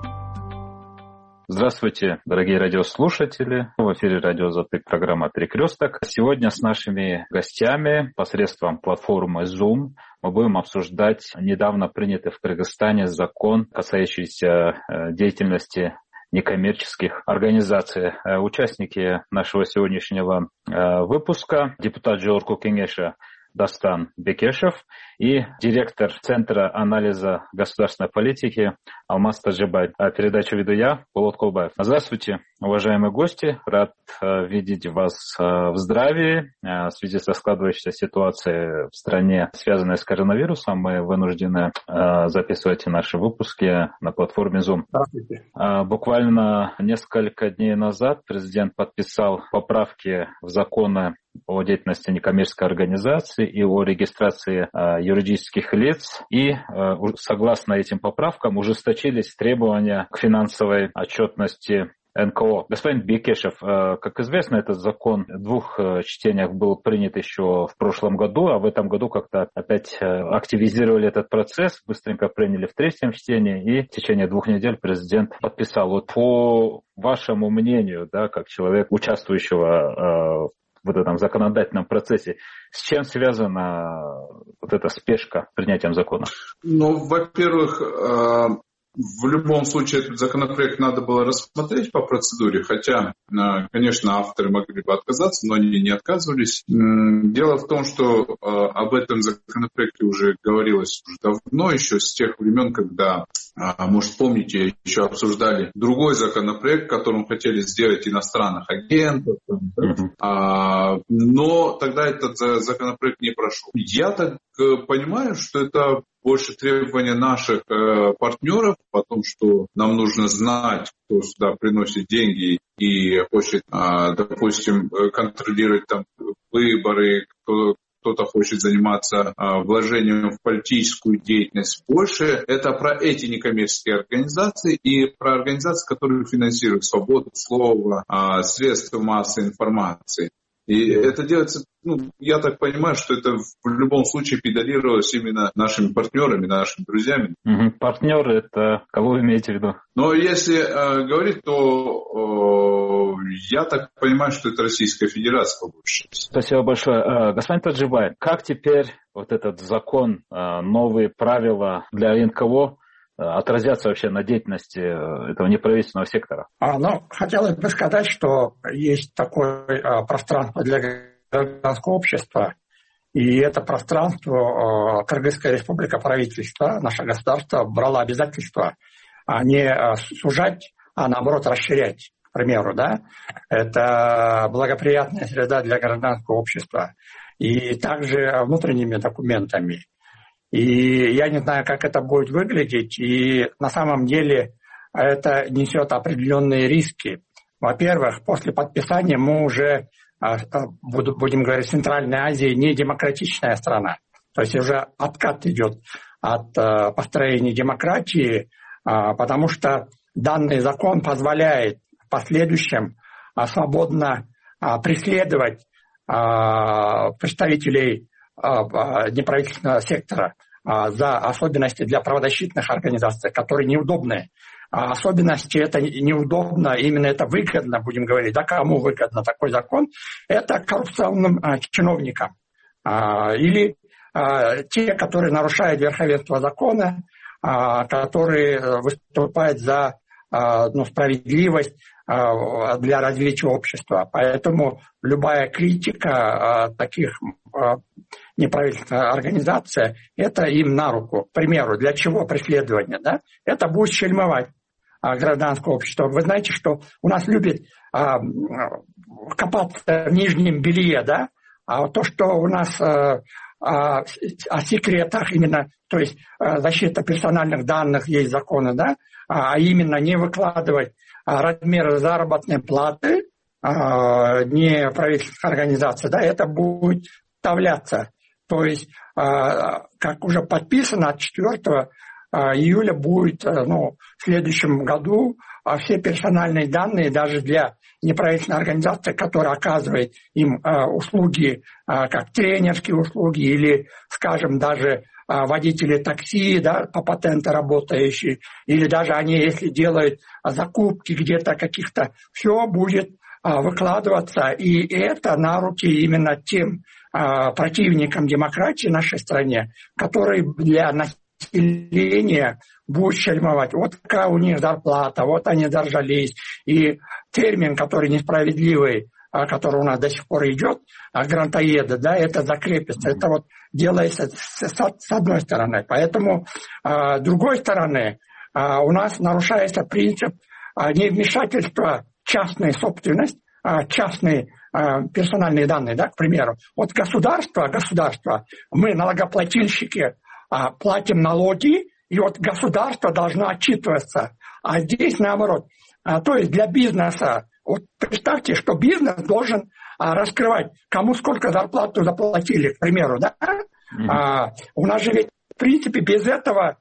Здравствуйте, дорогие радиослушатели. В эфире радио Азаттык, программа «Перекресток». Сегодня с нашими гостями посредством платформы Zoom мы будем обсуждать недавно принятый в Кыргызстане закон, касающийся деятельности некоммерческих организаций. Участники нашего сегодняшнего выпуска — депутат Жогорку Кеңеша Дастан Бекешев и директор Центра анализа государственной политики Алмаз Тажибай. Передачу веду я, Болот Колбаев. Здравствуйте, уважаемые гости. Рад видеть вас в здравии. В связи со складывающейся ситуацией в стране, связанной с коронавирусом, мы вынуждены записывать наши выпуски на платформе Zoom. Здравствуйте. Буквально несколько дней назад президент подписал поправки в законы о деятельности некоммерческой организации и о регистрации э, юридических лиц. И э, согласно этим поправкам ужесточились требования к финансовой отчетности эн ка о. Господин Бекешев, э, как известно, этот закон в двух э, чтениях был принят еще в прошлом году, а в этом году как-то опять э, активизировали этот процесс, быстренько приняли в третьем чтении, и в течение двух недель президент подписал. Вот по вашему мнению, да, как человек, участвующего э, в этом законодательном процессе, с чем связана вот эта спешка принятием закона? Ну, во-первых, в любом случае этот законопроект надо было рассмотреть по процедуре, хотя, конечно, авторы могли бы отказаться, но они не отказывались. Дело в том, что об этом законопроекте уже говорилось уже давно, еще с тех времен, когда, может, помните, еще обсуждали другой законопроект, которым хотели сделать иностранных агентов, да? Но тогда этот законопроект не прошел. Я так понимаю, что это больше требования наших э, партнеров о том, что нам нужно знать, кто сюда приносит деньги и хочет, э, допустим, контролировать там выборы, кто, кто-то хочет заниматься э, вложением в политическую деятельность. Больше это про эти некоммерческие организации и про организации, которые финансируют свободу слова, э, средства массовой информации. И это делается, ну, я так понимаю, что это в любом случае педалировалось именно нашими партнерами, нашими друзьями. Угу. Партнеры — это кого вы имеете в виду? Но если э, говорить, то э, я так понимаю, что это Российская Федерация больше. Спасибо большое. Господин Таджибай, как теперь вот этот закон, новые правила для эн ка о отразятся вообще на деятельности этого неправительственного сектора? А, ну, хотелось бы сказать, что есть такое а, пространство для гражданского общества, и это пространство а, Кыргызская республика, правительство, наше государство брало обязательство а, не а, сужать, а наоборот расширять. К примеру, да, это благоприятная среда для гражданского общества, и также внутренними документами. И я не знаю, как это будет выглядеть, и на самом деле это несет определенные риски. Во-первых, после подписания мы уже, будем говорить, Центральная Азия не демократичная страна. То есть уже откат идет от построения демократии, потому что данный закон позволяет в последующем свободно преследовать представителей неправительственного сектора за особенности для правозащитных организаций, которые неудобны. Особенности это неудобно, именно это выгодно, будем говорить, да, кому выгодно такой закон, это коррупционным чиновникам или те, которые нарушают верховенство закона, которые выступают за ну, справедливость для развития общества. Поэтому любая критика таких неправительственных организаций, это им на руку. К примеру, для чего преследование? Да? Это будет шельмовать гражданское общество. Вы знаете, что у нас любят копаться в нижнем белье, да? А то, что у нас о секретах именно, то есть защита персональных данных есть законы, да, а именно не выкладывать размеры заработной платы неправительственных организаций, да, это будет вставляться. То есть, как уже подписано, от четвёртого июля будет, ну, в следующем году все персональные данные даже для неправительственной организации, которая оказывает им услуги, как тренерские услуги или, скажем, даже водители такси, да, по патенту работающие, или даже они, если делают закупки где-то каких-то, все будет выкладываться, и это на руки именно тем противникам демократии в нашей стране, которые для населения будут шельмовать. Вот какая у них зарплата, вот они дождались. И термин, который несправедливый, который у нас до сих пор идет, грантоеды, да, это закрепится. Это вот делается с, с одной стороны. Поэтому с другой стороны у нас нарушается принцип невмешательства в частную собственность, частные персональные данные, да, к примеру. Вот государство, государство, мы, налогоплательщики, платим налоги, и вот государство должно отчитываться. А здесь наоборот. То есть для бизнеса, вот представьте, что бизнес должен раскрывать, кому сколько зарплату заплатили, к примеру, да? Mm-hmm. А, у нас же ведь, в принципе, без этого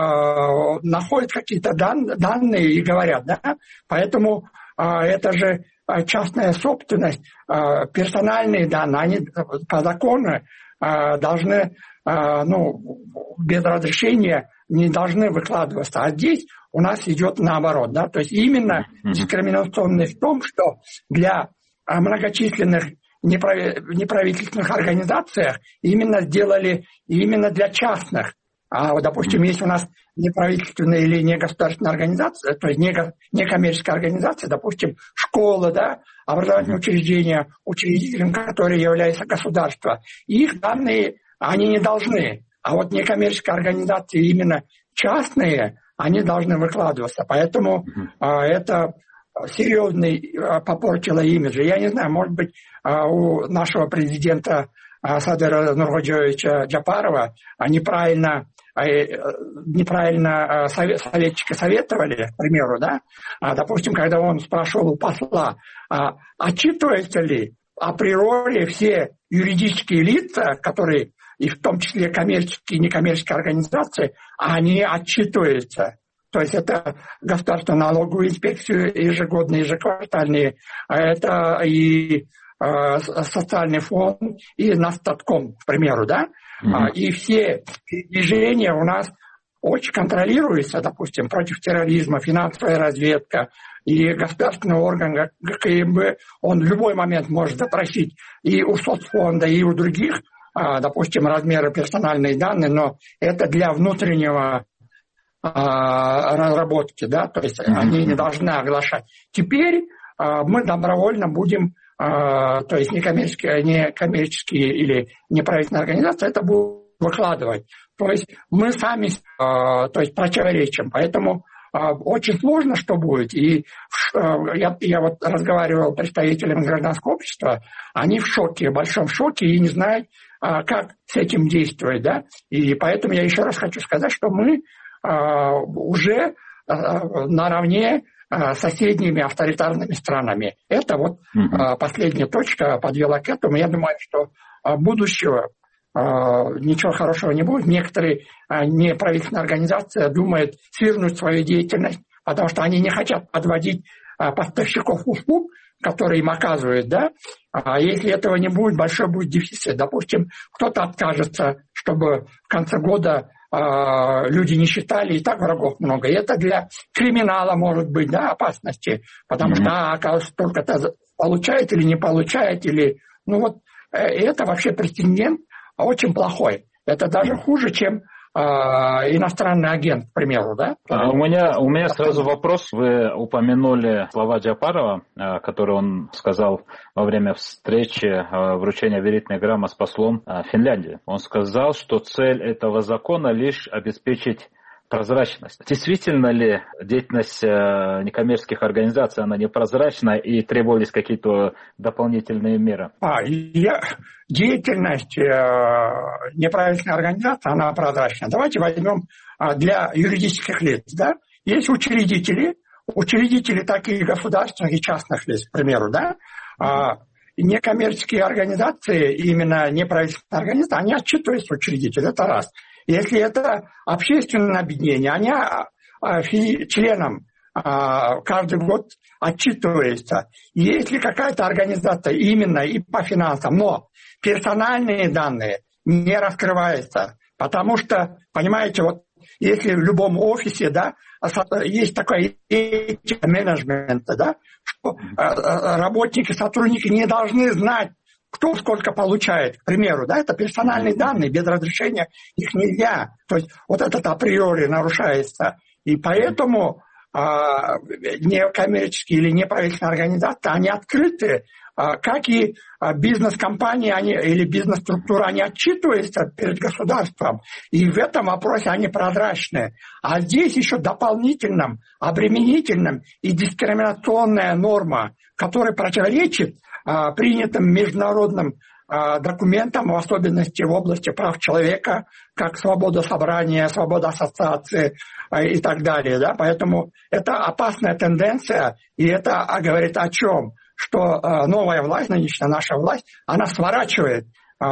а, находят какие-то дан, данные и говорят, да? Поэтому а, это же частная собственность, а, персональные данные, они по закону а, должны, а, ну, без разрешения не должны выкладываться. А здесь у нас идет наоборот, да? То есть именно mm-hmm. дискриминационность в том, что для многочисленных неправительственных организациях именно сделали именно для частных. А вот, допустим, если у нас неправительственная или негосударственная организация, то есть некоммерческая организация, допустим, школа, да, образовательные учреждения, учредителем которые является государство, их данные они не должны. А вот некоммерческие организации, именно частные, они должны выкладываться. Поэтому а, это серьезный а, попортило имидж. Я не знаю, может быть, а, у нашего президента а, Садыра Нургоджоевича Джапарова а, неправильно, а, неправильно а, совет, советчики советовали, к примеру, да? А, допустим, когда он спрашивал у посла, а, отчитываются ли априори все юридические лица, которые и в том числе коммерческие и некоммерческие организации, они отчитываются. То есть это государственную налоговую инспекцию ежегодные, ежеквартальные, это и э, социальный фонд, и Настатком, к примеру, да? Mm-hmm. И все движения у нас очень контролируются, допустим, против терроризма, финансовая разведка, и государственный орган ГКМБ, он в любой момент может запросить и у соцфонда, и у других, допустим, размеры персональные данные, но это для внутреннего а, разработки, да, то есть mm-hmm. они не должны оглашать. Теперь а, мы добровольно будем, а, то есть некоммерческие, некоммерческие или неправительственные организации это будут выкладывать. То есть мы сами, а, то есть противоречим, поэтому а, очень сложно, что будет. И а, я, я вот разговаривал с представителями гражданского общества, они в шоке, в большом шоке и не знают, а, как с этим действовать, да. И поэтому я еще раз хочу сказать, что мы а, уже а, наравне а, с соседними авторитарными странами. Это вот mm-hmm. а, последняя точка подвела к этому. Я думаю, что а, будущего ничего хорошего не будет. Некоторые неправительственные организации думают свернуть свою деятельность, потому что они не хотят подводить поставщиков услуг, которые им оказывают, да, а если этого не будет, большой будет дефицит. Допустим, кто-то откажется, чтобы в конце года э, люди не считали, и так врагов много. И это для криминала может быть, да, опасности, потому mm-hmm. что, а, оказывается, только-то получает или не получает, или, ну вот, э, это вообще прецедент очень плохой. Это даже хуже, чем иностранный агент, к примеру, да? А у меня, у меня сразу вопрос. Вы упомянули слова Джапарова, которые он сказал во время встречи вручения верительной грамоты с послом Финляндии. Он сказал, что цель этого закона лишь обеспечить прозрачность. Действительно ли деятельность некоммерческих организаций, она непрозрачна и требовались какие-то дополнительные меры? А, я... Деятельность э, неправительственной организации, она прозрачна. Давайте возьмем э, для юридических лиц. Да? Есть учредители, учредители таких государственных и частных лиц, к примеру. Да? Э, некоммерческие организации, именно неправительственные организации, они отчитываются учредителю, это раз. Если это общественное объединение, они э, фи, членам каждый год отчитывается. И если какая-то организация именно и по финансам, но персональные данные не раскрываются, потому что, понимаете, вот если в любом офисе, да, есть такая этика менеджмента, да, что работники, сотрудники не должны знать, кто сколько получает, к примеру, да, это персональные данные, без разрешения их нельзя. То есть вот это априори нарушается. И поэтому некоммерческие или неправительственные организации, они открыты, как и бизнес-компании они, или бизнес-структуры, они отчитываются перед государством, и в этом вопросе они прозрачны. А здесь еще дополнительным, обременительным и дискриминационная норма, которая противоречит принятым международным документам, в особенности в области прав человека, как свобода собрания, свобода ассоциации и так далее. Да? Поэтому это опасная тенденция, и это говорит о чем? Что новая власть, нынешняя наша власть, она сворачивает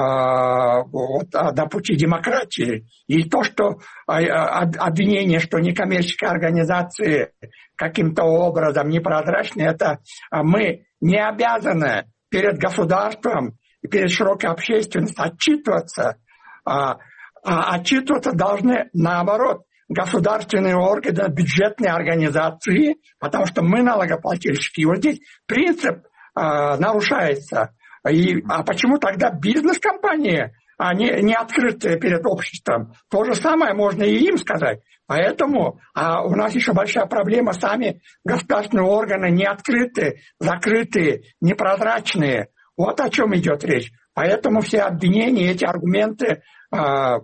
вот, до пути демократии. И то, что обвинение, что некоммерческие организации каким-то образом непрозрачны, это мы не обязаны перед государством и перед широкой общественностью отчитываться, а, а отчитываться должны наоборот государственные органы, бюджетные организации, потому что мы налогоплательщики. И вот здесь принцип а, нарушается. И, а почему тогда бизнес-компании они не открыты перед обществом? То же самое можно и им сказать. Поэтому а у нас еще большая проблема, сами государственные органы не открыты, закрытые, непрозрачные. Вот о чем идет речь. Поэтому все обвинения, эти аргументы, а,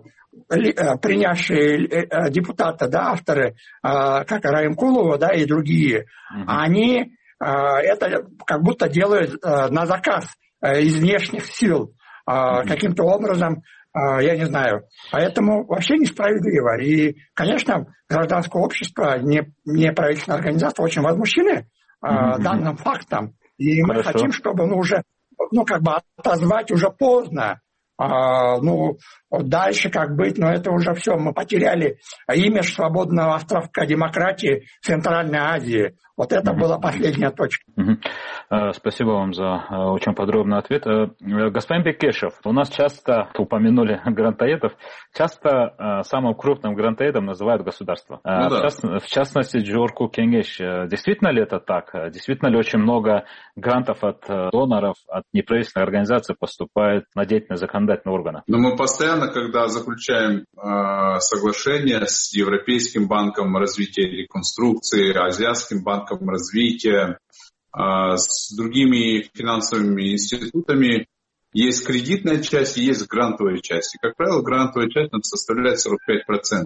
принявшие депутаты, да, авторы, а, как Райымкулова, да, и другие, mm-hmm. они а, это как будто делают а, на заказ а, из внешних сил. А, mm-hmm. Каким-то образом, а, я не знаю. Поэтому вообще несправедливо. И, конечно, гражданское общество, не, неправительственные организации очень возмущены а, mm-hmm. данным фактом. И мы Хорошо. хотим, чтобы мы уже ну, как бы отозвать уже поздно. А, ну, дальше как быть, но это уже все. Мы потеряли имидж свободного островка демократии в Центральной Азии. Вот это mm-hmm. была последняя точка. Mm-hmm. Спасибо вам за очень подробный ответ. Господин Бекешев, у нас часто, упомянули грантоедов, часто самым крупным грантоедом называют государство. Ну, да. в, част, в частности, Джорку Кенгеш. Действительно ли это так? Действительно ли очень много грантов от доноров, от неправительственных организаций поступает на деятельность законодательного органа? Но мы постоянно, когда заключаем э, соглашение с Европейским банком развития и реконструкции, Азиатским банком развития, э, с другими финансовыми институтами, есть кредитная часть и есть грантовая часть. И, как правило, грантовая часть составляет сорок пять процентов.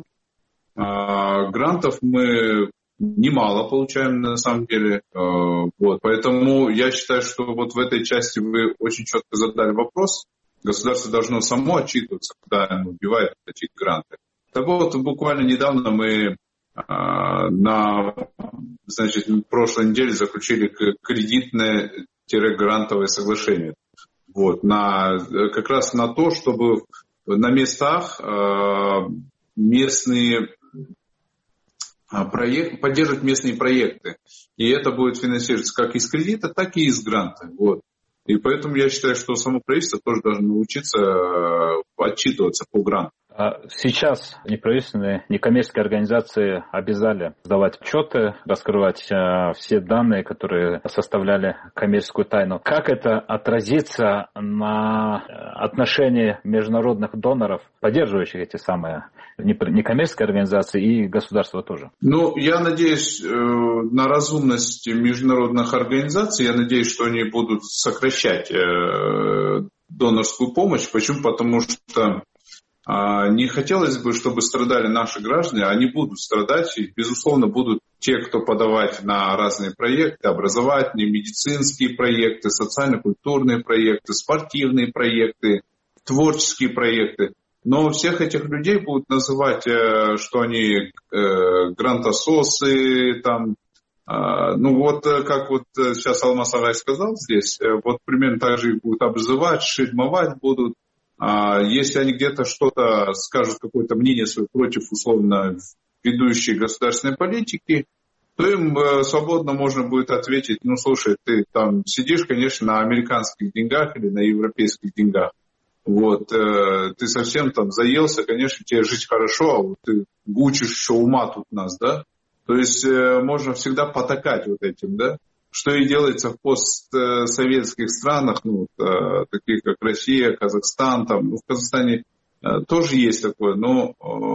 Э, грантов мы немало получаем на самом деле. Э, вот, поэтому я считаю, что вот в этой части вы очень четко задали вопрос. Государство должно само отчитываться, когда оно убивает эти гранты. Так вот, буквально недавно мы э, на значит, прошлой неделе заключили кредитное-грантовое соглашение. Вот, на, как раз на то, чтобы на местах местные проекты, поддерживать местные проекты. И это будет финансироваться как из кредита, так и из гранта. Вот. И поэтому я считаю, что само правительство тоже должно научиться отчитываться по гранту. Сейчас неправительственные, некоммерческие организации обязали сдавать отчеты, раскрывать э, все данные, которые составляли коммерческую тайну. Как это отразится на отношении международных доноров, поддерживающих эти самые некоммерческие организации, и государства тоже? Ну, я надеюсь э, на разумность международных организаций. Я надеюсь, что они будут сокращать э, донорскую помощь. Почему? Потому что не хотелось бы, чтобы страдали наши граждане, они будут страдать, и, безусловно, будут те, кто подавать на разные проекты, образовательные, медицинские проекты, социально-культурные проекты, спортивные проекты, творческие проекты. Но всех этих людей будут называть, что они грантососы, там, ну вот как вот сейчас Алмаз Агай сказал здесь, вот примерно так же их будут обзывать, шельмовать будут. Если они где-то что-то скажут, какое-то мнение свое против, условно, ведущей государственной политики, то им свободно можно будет ответить: ну, слушай, ты там сидишь, конечно, на американских деньгах или на европейских деньгах. Вот, ты совсем там заелся, конечно, тебе жить хорошо, а вот ты учишь еще ума тут нас, да? То есть можно всегда потакать вот этим, да? Что и делается в постсоветских странах, ну, таких как Россия, Казахстан, там, ну, в Казахстане тоже есть такое, но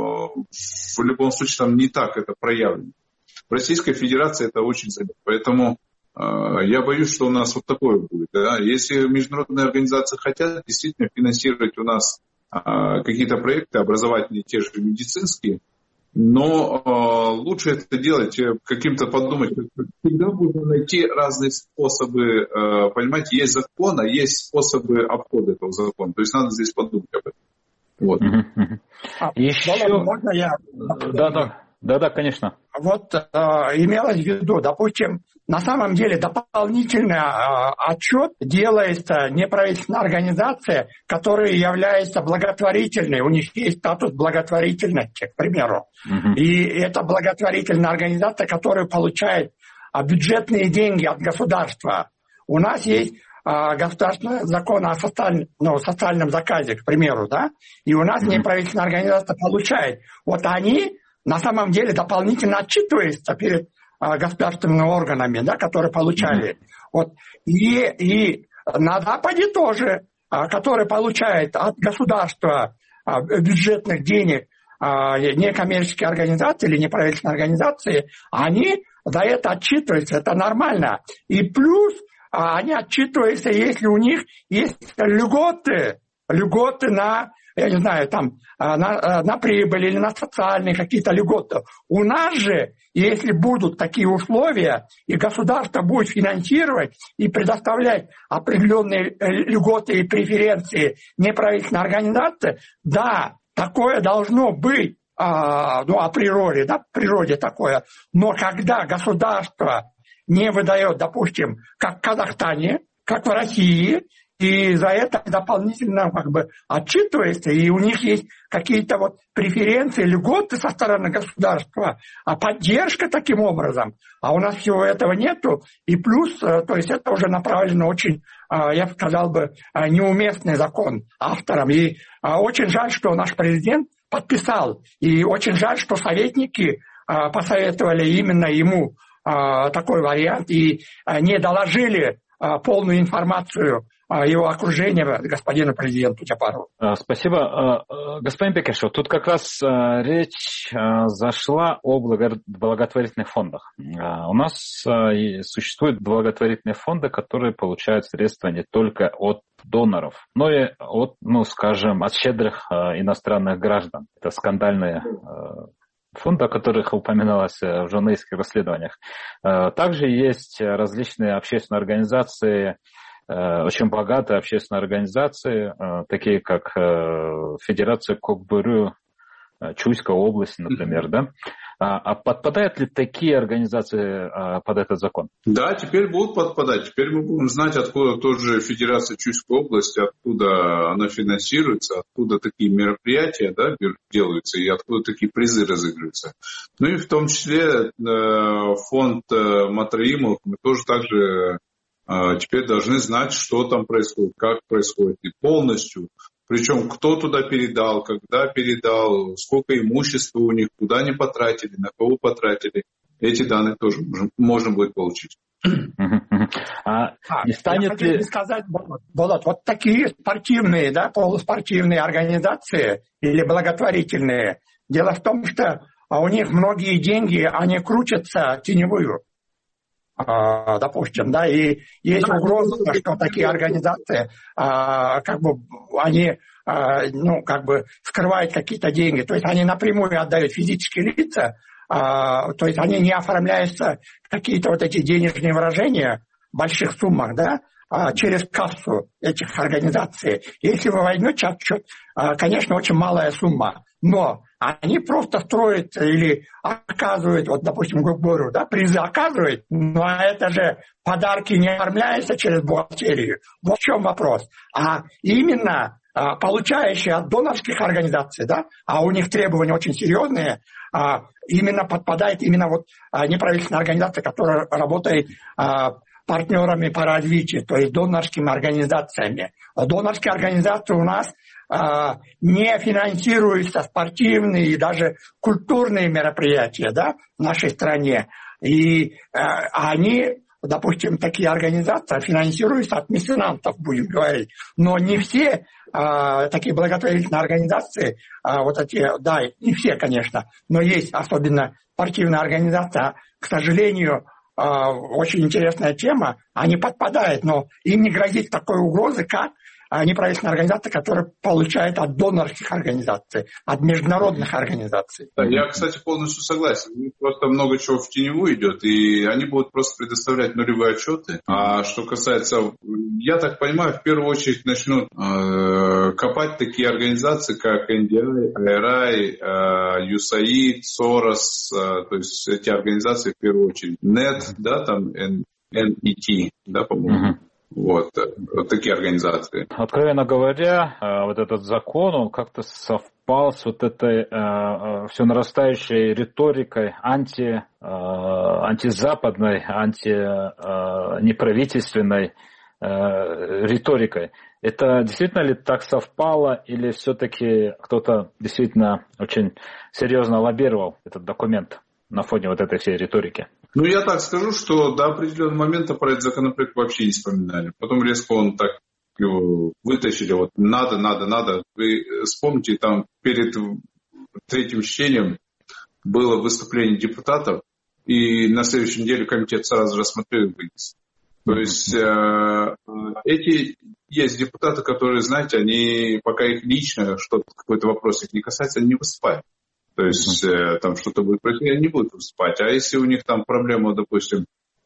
в любом случае там не так это проявлено. В Российской Федерации это очень заметно. Поэтому я боюсь, что у нас вот такое будет. Да? Если международные организации хотят действительно финансировать у нас какие-то проекты образовательные, те же медицинские, но э, лучше это делать, каким-то подумать. Всегда можно найти разные способы, э, понимаете, есть закон, а есть способы обхода этого закона. То есть надо здесь подумать об этом. Вот. А, Еще... Можно я? Да, да. Да, да, конечно. Вот э, имелось в виду, допустим, на самом деле дополнительный э, отчет делается неправительственная организация, которая является благотворительной. У них есть статус благотворительности, к примеру. Uh-huh. И это благотворительная организация, которая получает э, бюджетные деньги от государства. У нас есть э, государственный закон о социаль... ну, социальном заказе, к примеру, да? И у нас uh-huh. неправительственная организация получает. Вот они на самом деле дополнительно отчитывается перед а, государственными органами, да, которые получали. Mm-hmm. Вот. И, и на Западе тоже, а, которые получают от государства а, бюджетных денег а, некоммерческие организации или неправительственные организации, они за это отчитываются, это нормально. И плюс а, они отчитываются, если у них есть льготы, льготы на... я не знаю, там, на, на прибыль или на социальные какие-то льготы. У нас же, если будут такие условия, и государство будет финансировать и предоставлять определенные льготы и преференции неправительственной организации, да, такое должно быть, а, ну, априори, да, в природе такое. Но когда государство не выдает, допустим, как в Казахстане, как в России, и за это дополнительно как бы отчитывается, и у них есть какие-то вот преференции, льготы со стороны государства, а поддержка таким образом. А у нас всего этого нету. И плюс, то есть это уже направлено очень, я бы сказал бы, неуместный закон авторам. И очень жаль, что наш президент подписал. И очень жаль, что советники посоветовали именно ему такой вариант и не доложили полную информацию его окружения господину президенту Джапарову. Спасибо. Господин Бекешев, тут как раз речь зашла о благотворительных фондах. У нас существуют благотворительные фонды, которые получают средства не только от доноров, но и от, ну, скажем, от щедрых иностранных граждан. Это скандальные фонды, о которых упоминалось в журналистских расследованиях. Также есть различные общественные организации, очень богатые общественные организации, такие как Федерация Кокбурю Чуйской области, например, да, А, а подпадают ли такие организации а, под этот закон? Да, теперь будут подпадать. Теперь мы будем знать, откуда тоже Федерация Чуйской области, откуда она финансируется, откуда такие мероприятия, да, делаются и откуда такие призы разыгрываются. Ну и в том числе э, фонд э, Матраимов, мы тоже также э, теперь должны знать, что там происходит, как происходит и полностью. Причем кто туда передал, когда передал, сколько имущества у них, куда они потратили, на кого потратили. Эти данные тоже можно, можно будет получить. А, не станет я хотел ли... сказать, Болот, вот такие спортивные, да, полуспортивные организации или благотворительные. Дело в том, что у них многие деньги, они крутятся теневую. Допустим, да, и есть угроза, что такие организации, как бы, они, ну, как бы скрывают какие-то деньги, то есть они напрямую отдают физические лица, то есть они не оформляются какие-то вот эти денежные выражения в больших суммах, да, через кассу этих организаций. Если вы возьмете отчет, конечно, очень малая сумма, но они просто строят или оказывают, вот, допустим, говорю, да, призы оказывают, но это же подарки не оформляются через бухгалтерию. Вот в чем вопрос. А именно а, получающие от донорских организаций, да, а у них требования очень серьезные, а, именно подпадает именно вот а, неправительственная организация, которая работает а, партнерами по развитию, то есть донорскими организациями. А донорские организации у нас а, не финансируются спортивные и даже культурные мероприятия, да, в нашей стране. И а, они, допустим, такие организации финансируются от меценатов, будем говорить. Но не все а, такие благотворительные организации, а, вот эти, да, не все, конечно, но есть особенно спортивная организация, к сожалению, очень интересная тема, они подпадают, но им не грозит такой угрозы, как неправительственная организация, которая получает от донорских организаций, от международных организаций. Да, я, кстати, полностью согласен. Просто много чего в теневую идет, и они будут просто предоставлять нулевые отчеты. А что касается, я так понимаю, в первую очередь начнут э, копать такие организации, как эн ди ай, ай ар ай, э, ю эс эй ай ди, Сорос, э, то есть эти организации в первую очередь. нет, да, там эн и ти, да, по-моему. Uh-huh. Вот, вот такие организации. Откровенно говоря, вот этот закон, он как-то совпал с вот этой э, все нарастающей риторикой анти, э, антизападной, антинеправительственной э, риторикой. Это действительно ли так совпало, или все-таки кто-то действительно очень серьезно лоббировал этот документ на фоне вот этой всей риторики? Ну, я так скажу, что до определенного момента про этот законопроект вообще не вспоминали. Потом резко он так его вытащили. Вот надо, надо, надо. Вы вспомните, там перед третьим чтением было выступление депутатов, и на следующей неделе комитет сразу рассмотрел и вынес. То есть э, эти есть депутаты, которые, знаете, они, пока их лично что-то, какой-то вопрос их не касается, они не выступают. То есть э, там что-то будет происходить, они не будут выступать. А если у них там проблема, допустим,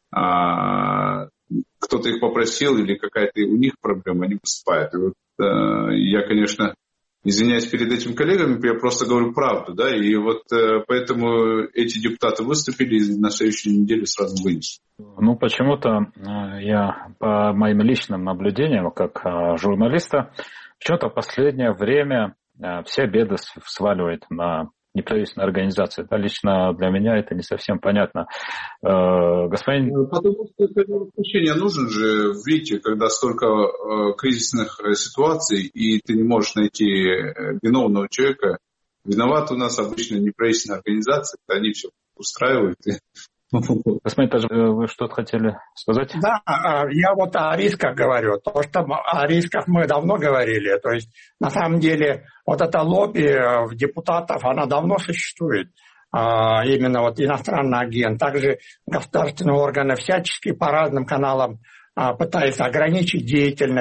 а, кто-то их попросил или какая-то у них проблема, они выступают. И вот э, я, конечно, извиняюсь перед этими коллегами, я просто говорю правду, да, и вот э, поэтому эти депутаты выступили и на следующей неделе сразу вынесли. Ну, почему-то я по моим личным наблюдениям, как журналиста, почему-то в последнее время все беды сваливают на неправительственные организации. Да, лично для меня это не совсем понятно. Э, господин... Потому что исключение нужен же, видите, когда столько э, кризисных ситуаций, и ты не можешь найти виновного человека. Виноваты у нас обычно неправительственные организации, они все устраивают. Господин Тажи, вы что-то хотели сказать? Да, я вот о рисках говорю. То, что о рисках мы давно говорили. То есть, на самом деле, вот это лобби депутатов, она давно существует. Именно вот иностранный агент. Также государственные органы всячески по разным каналам пытаются ограничить деятельность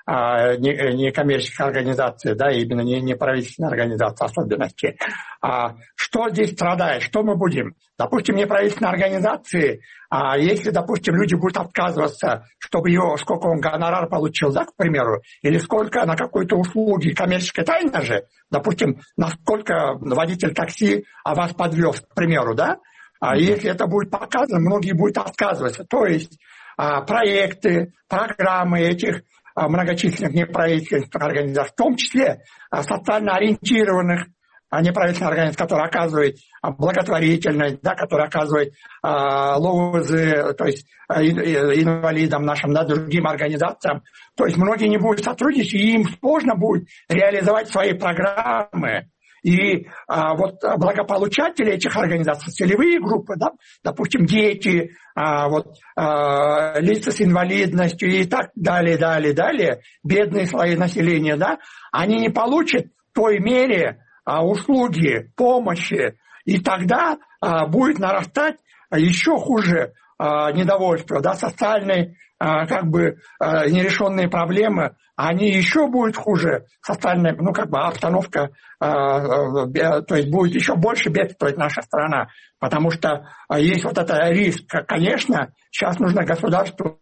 а, некоммерческих организаций, да, именно не, неправительственных организаций особенности. А, что здесь страдает? Что мы будем? Допустим, неправительственные организации, а если, допустим, люди будут отказываться, чтобы ее, сколько он гонорар получил, да, к примеру, или сколько на какой-то услуги, коммерческая тайна же, допустим, насколько водитель такси вас подвез, к примеру, да, а если это будет показано, многие будут отказываться. То есть а, проекты, программы этих а, многочисленных неправительственных организаций, в том числе а, социально ориентированных а, неправительственных организаций, которые оказывают а, благотворительность, да, которые оказывают а, лозы, то есть а, инвалидам нашим, да, другим организациям. То есть многие не будут сотрудничать, и им сложно будет реализовать свои программы. И а, вот благополучатели этих организаций, целевые группы, да, допустим, дети, а, вот, а, лица с инвалидностью и так далее, далее, далее, бедные слои населения, да, они не получат в той мере а, услуги, помощи, и тогда а, будет нарастать еще хуже а, недовольство, да, социальные, а, как бы, а, нерешенные проблемы, они еще будут хуже, социальная, ну, как бы, обстановка, э, э, то есть будет еще больше бедствовать наша страна, потому что э, есть вот этот риск. Конечно, сейчас нужно государству,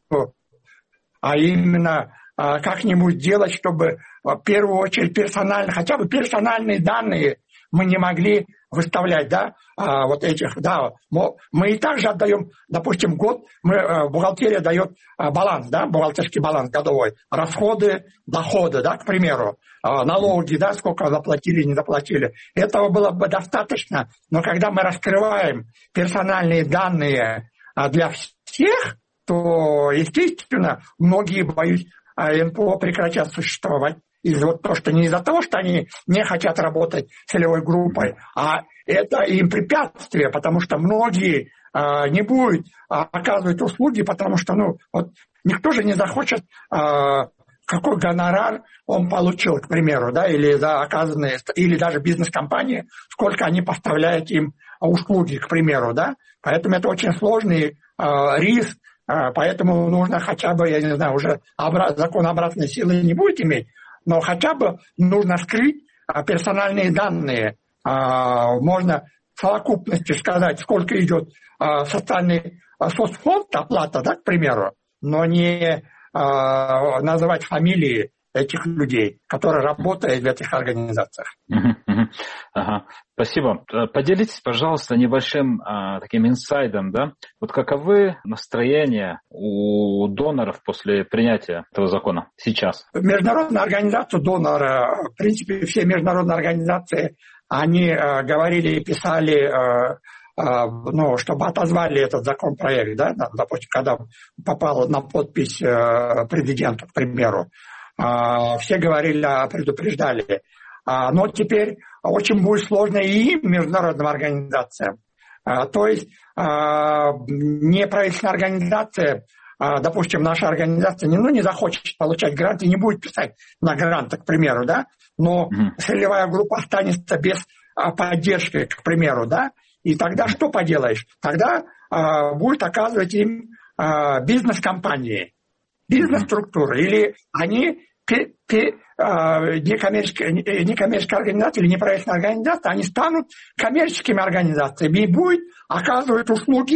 а именно э, как-нибудь делать, чтобы в первую очередь персонально, хотя бы персональные данные мы не могли выставлять, да, а, вот этих, да, мы и также отдаем, допустим, год, мы, а, бухгалтерия дает а, баланс, да, бухгалтерский баланс годовой, расходы, доходы, да, к примеру, а, налоги, да, сколько заплатили, не заплатили. Этого было бы достаточно, но когда мы раскрываем персональные данные а, для всех, то, естественно, многие, боюсь, эн пэ о прекратят существовать. Из-за вот то, что не из-за того, что они не хотят работать целевой группой, а это им препятствие, потому что многие а, не будут а, оказывать услуги, потому что, ну, вот никто же не захочет, а, какой гонорар он получил, к примеру, да, или за оказанные, или даже бизнес-компании, сколько они поставляют им услуги, к примеру, да. Поэтому это очень сложный а, риск, а, поэтому нужно хотя бы, я не знаю, уже обра- закон обратной силы не будет иметь, но хотя бы нужно скрыть а, персональные данные. А, можно в совокупности сказать, сколько идет а, социальный а, соцфонд, оплата, да, к примеру, но не а, называть фамилии этих людей, которые работают в этих организациях. Uh-huh, uh-huh. Ага. Спасибо. Поделитесь, пожалуйста, небольшим а, таким инсайдом, да? Вот каковы настроения у доноров после принятия этого закона сейчас? Международная организация донора, в принципе, все международные организации, они а, говорили и писали, а, а, ну, чтобы отозвали этот законопроект, да, допустим, когда попал на подпись а, президента, к примеру. А, все говорили, предупреждали. А, но теперь очень будет сложно и им, международным организациям. А, то есть а, неправительственная организация, а, допустим, наша организация не, ну, не захочет получать гранты, не будет писать на гранты, к примеру, да, но mm-hmm. целевая группа останется без а, поддержки, к примеру, да, и тогда что поделаешь? Тогда а, будет оказывать им а, бизнес-компании, бизнес-структуры, или они пе, пе, э, некоммерческие, некоммерческие организации или неправительственные организации, они станут коммерческими организациями и будут оказывать услуги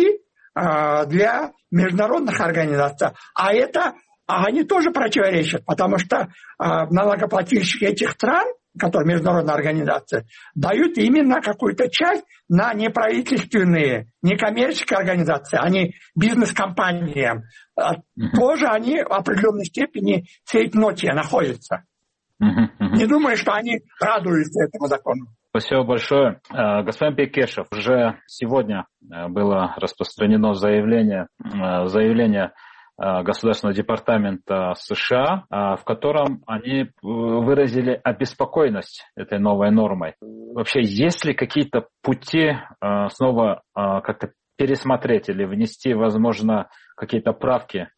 э, для международных организаций. А это а они тоже противоречат, потому что э, налогоплательщики этих стран, которые международные организации, дают именно какую-то часть на неправительственные, некоммерческие организации, а не бизнес-компаниям. Mm-hmm. Тоже они в определенной степени в цейтноте находятся. Mm-hmm. Не думаю, что они радуются этому закону. Спасибо большое. Господин Бекешев, уже сегодня было распространено заявление, заявление Государственного департамента США, в котором они выразили обеспокоенность этой новой нормой. Вообще, есть ли какие-то пути снова как-то пересмотреть или внести, возможно, какие-то правки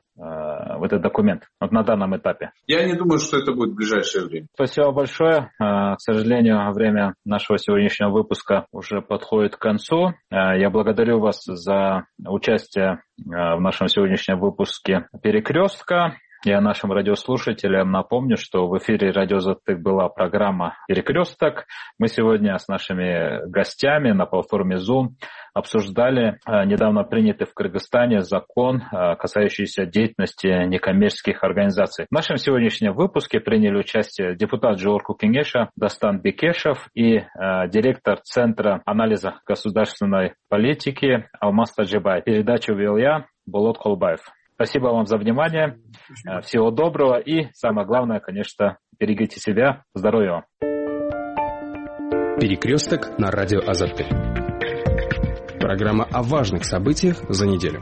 в этот документ вот на данном этапе? Я не думаю, что это будет в ближайшее время. Спасибо большое. К сожалению, время нашего сегодняшнего выпуска уже подходит к концу. Я благодарю вас за участие в нашем сегодняшнем выпуске «Перекрестка». Я нашим радиослушателям напомню, что в эфире «Радио Азаттык» была программа «Перекресток». Мы сегодня с нашими гостями на платформе Zoom обсуждали недавно принятый в Кыргызстане закон, касающийся деятельности некоммерческих организаций. В нашем сегодняшнем выпуске приняли участие депутат Жогорку Кеңеша Дастан Бекешев и директор Центра анализа государственной политики Алмаз Таджибаев. Передачу вел я, Болот Колбаев. Спасибо вам за внимание. Всего доброго и, самое главное, конечно, берегите себя. Здоровья вам. Перекресток на радио Азаттык. Программа о важных событиях за неделю.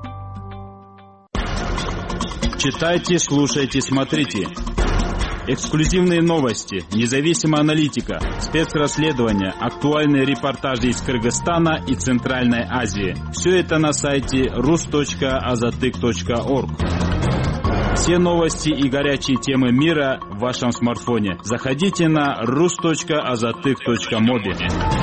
Читайте, слушайте, смотрите. Эксклюзивные новости, независимая аналитика, спецрасследования, актуальные репортажи из Кыргызстана и Центральной Азии. Все это на сайте рус точка азаттык точка орг. Все новости и горячие темы мира в вашем смартфоне. Заходите на рус точка азаттык точка моби.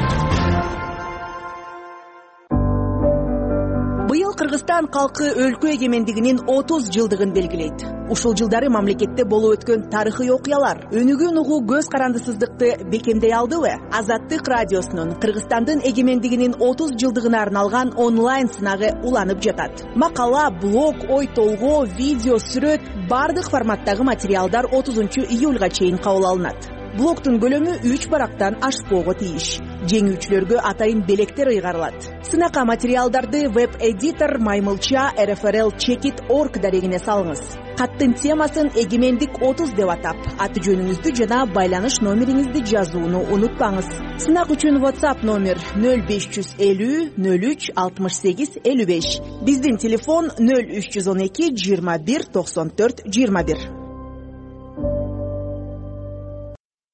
Быйыл Кыргызстан калкы өлкө эгемендигинин отуз жылдыгын белгилейт. Ушул жылдары мамлекетте болуп өткөн тарыхый окуялар өнүгүүн угуу көз карандысыздыкты бекемдей алдыбы? Азаттык радиосунун Кыргызстандын эгемендигинин отуз жылдыгына арналган онлайн сынагы уланып жатат. Макала, блог, ой толгоо, видео, сүрөт бардык форматтагы материалдар отузунчу июлга чейин кабыл алынат. Блогтун көлөмү үч барактан ашпоого тийиш. Жеңүүчүлөргө атайын белектер ыйгарылат. Сынака материалдарды веб-эдитор Маймылча эр эф эр эл чекит точка орг дарегине салыңыз. Каттын темасын эгемендик отуз деп атап, аты жөнүңүздү жана байланыш номериңизди жазууну унутпаңыз. Сынак үчүн WhatsApp номер нөл беш жүз элүү нөл үч алтымыш сегиз элүү беш. Биздин телефон нөл үч жүз он эки жыйырма бир токсон төрт жыйырма бир.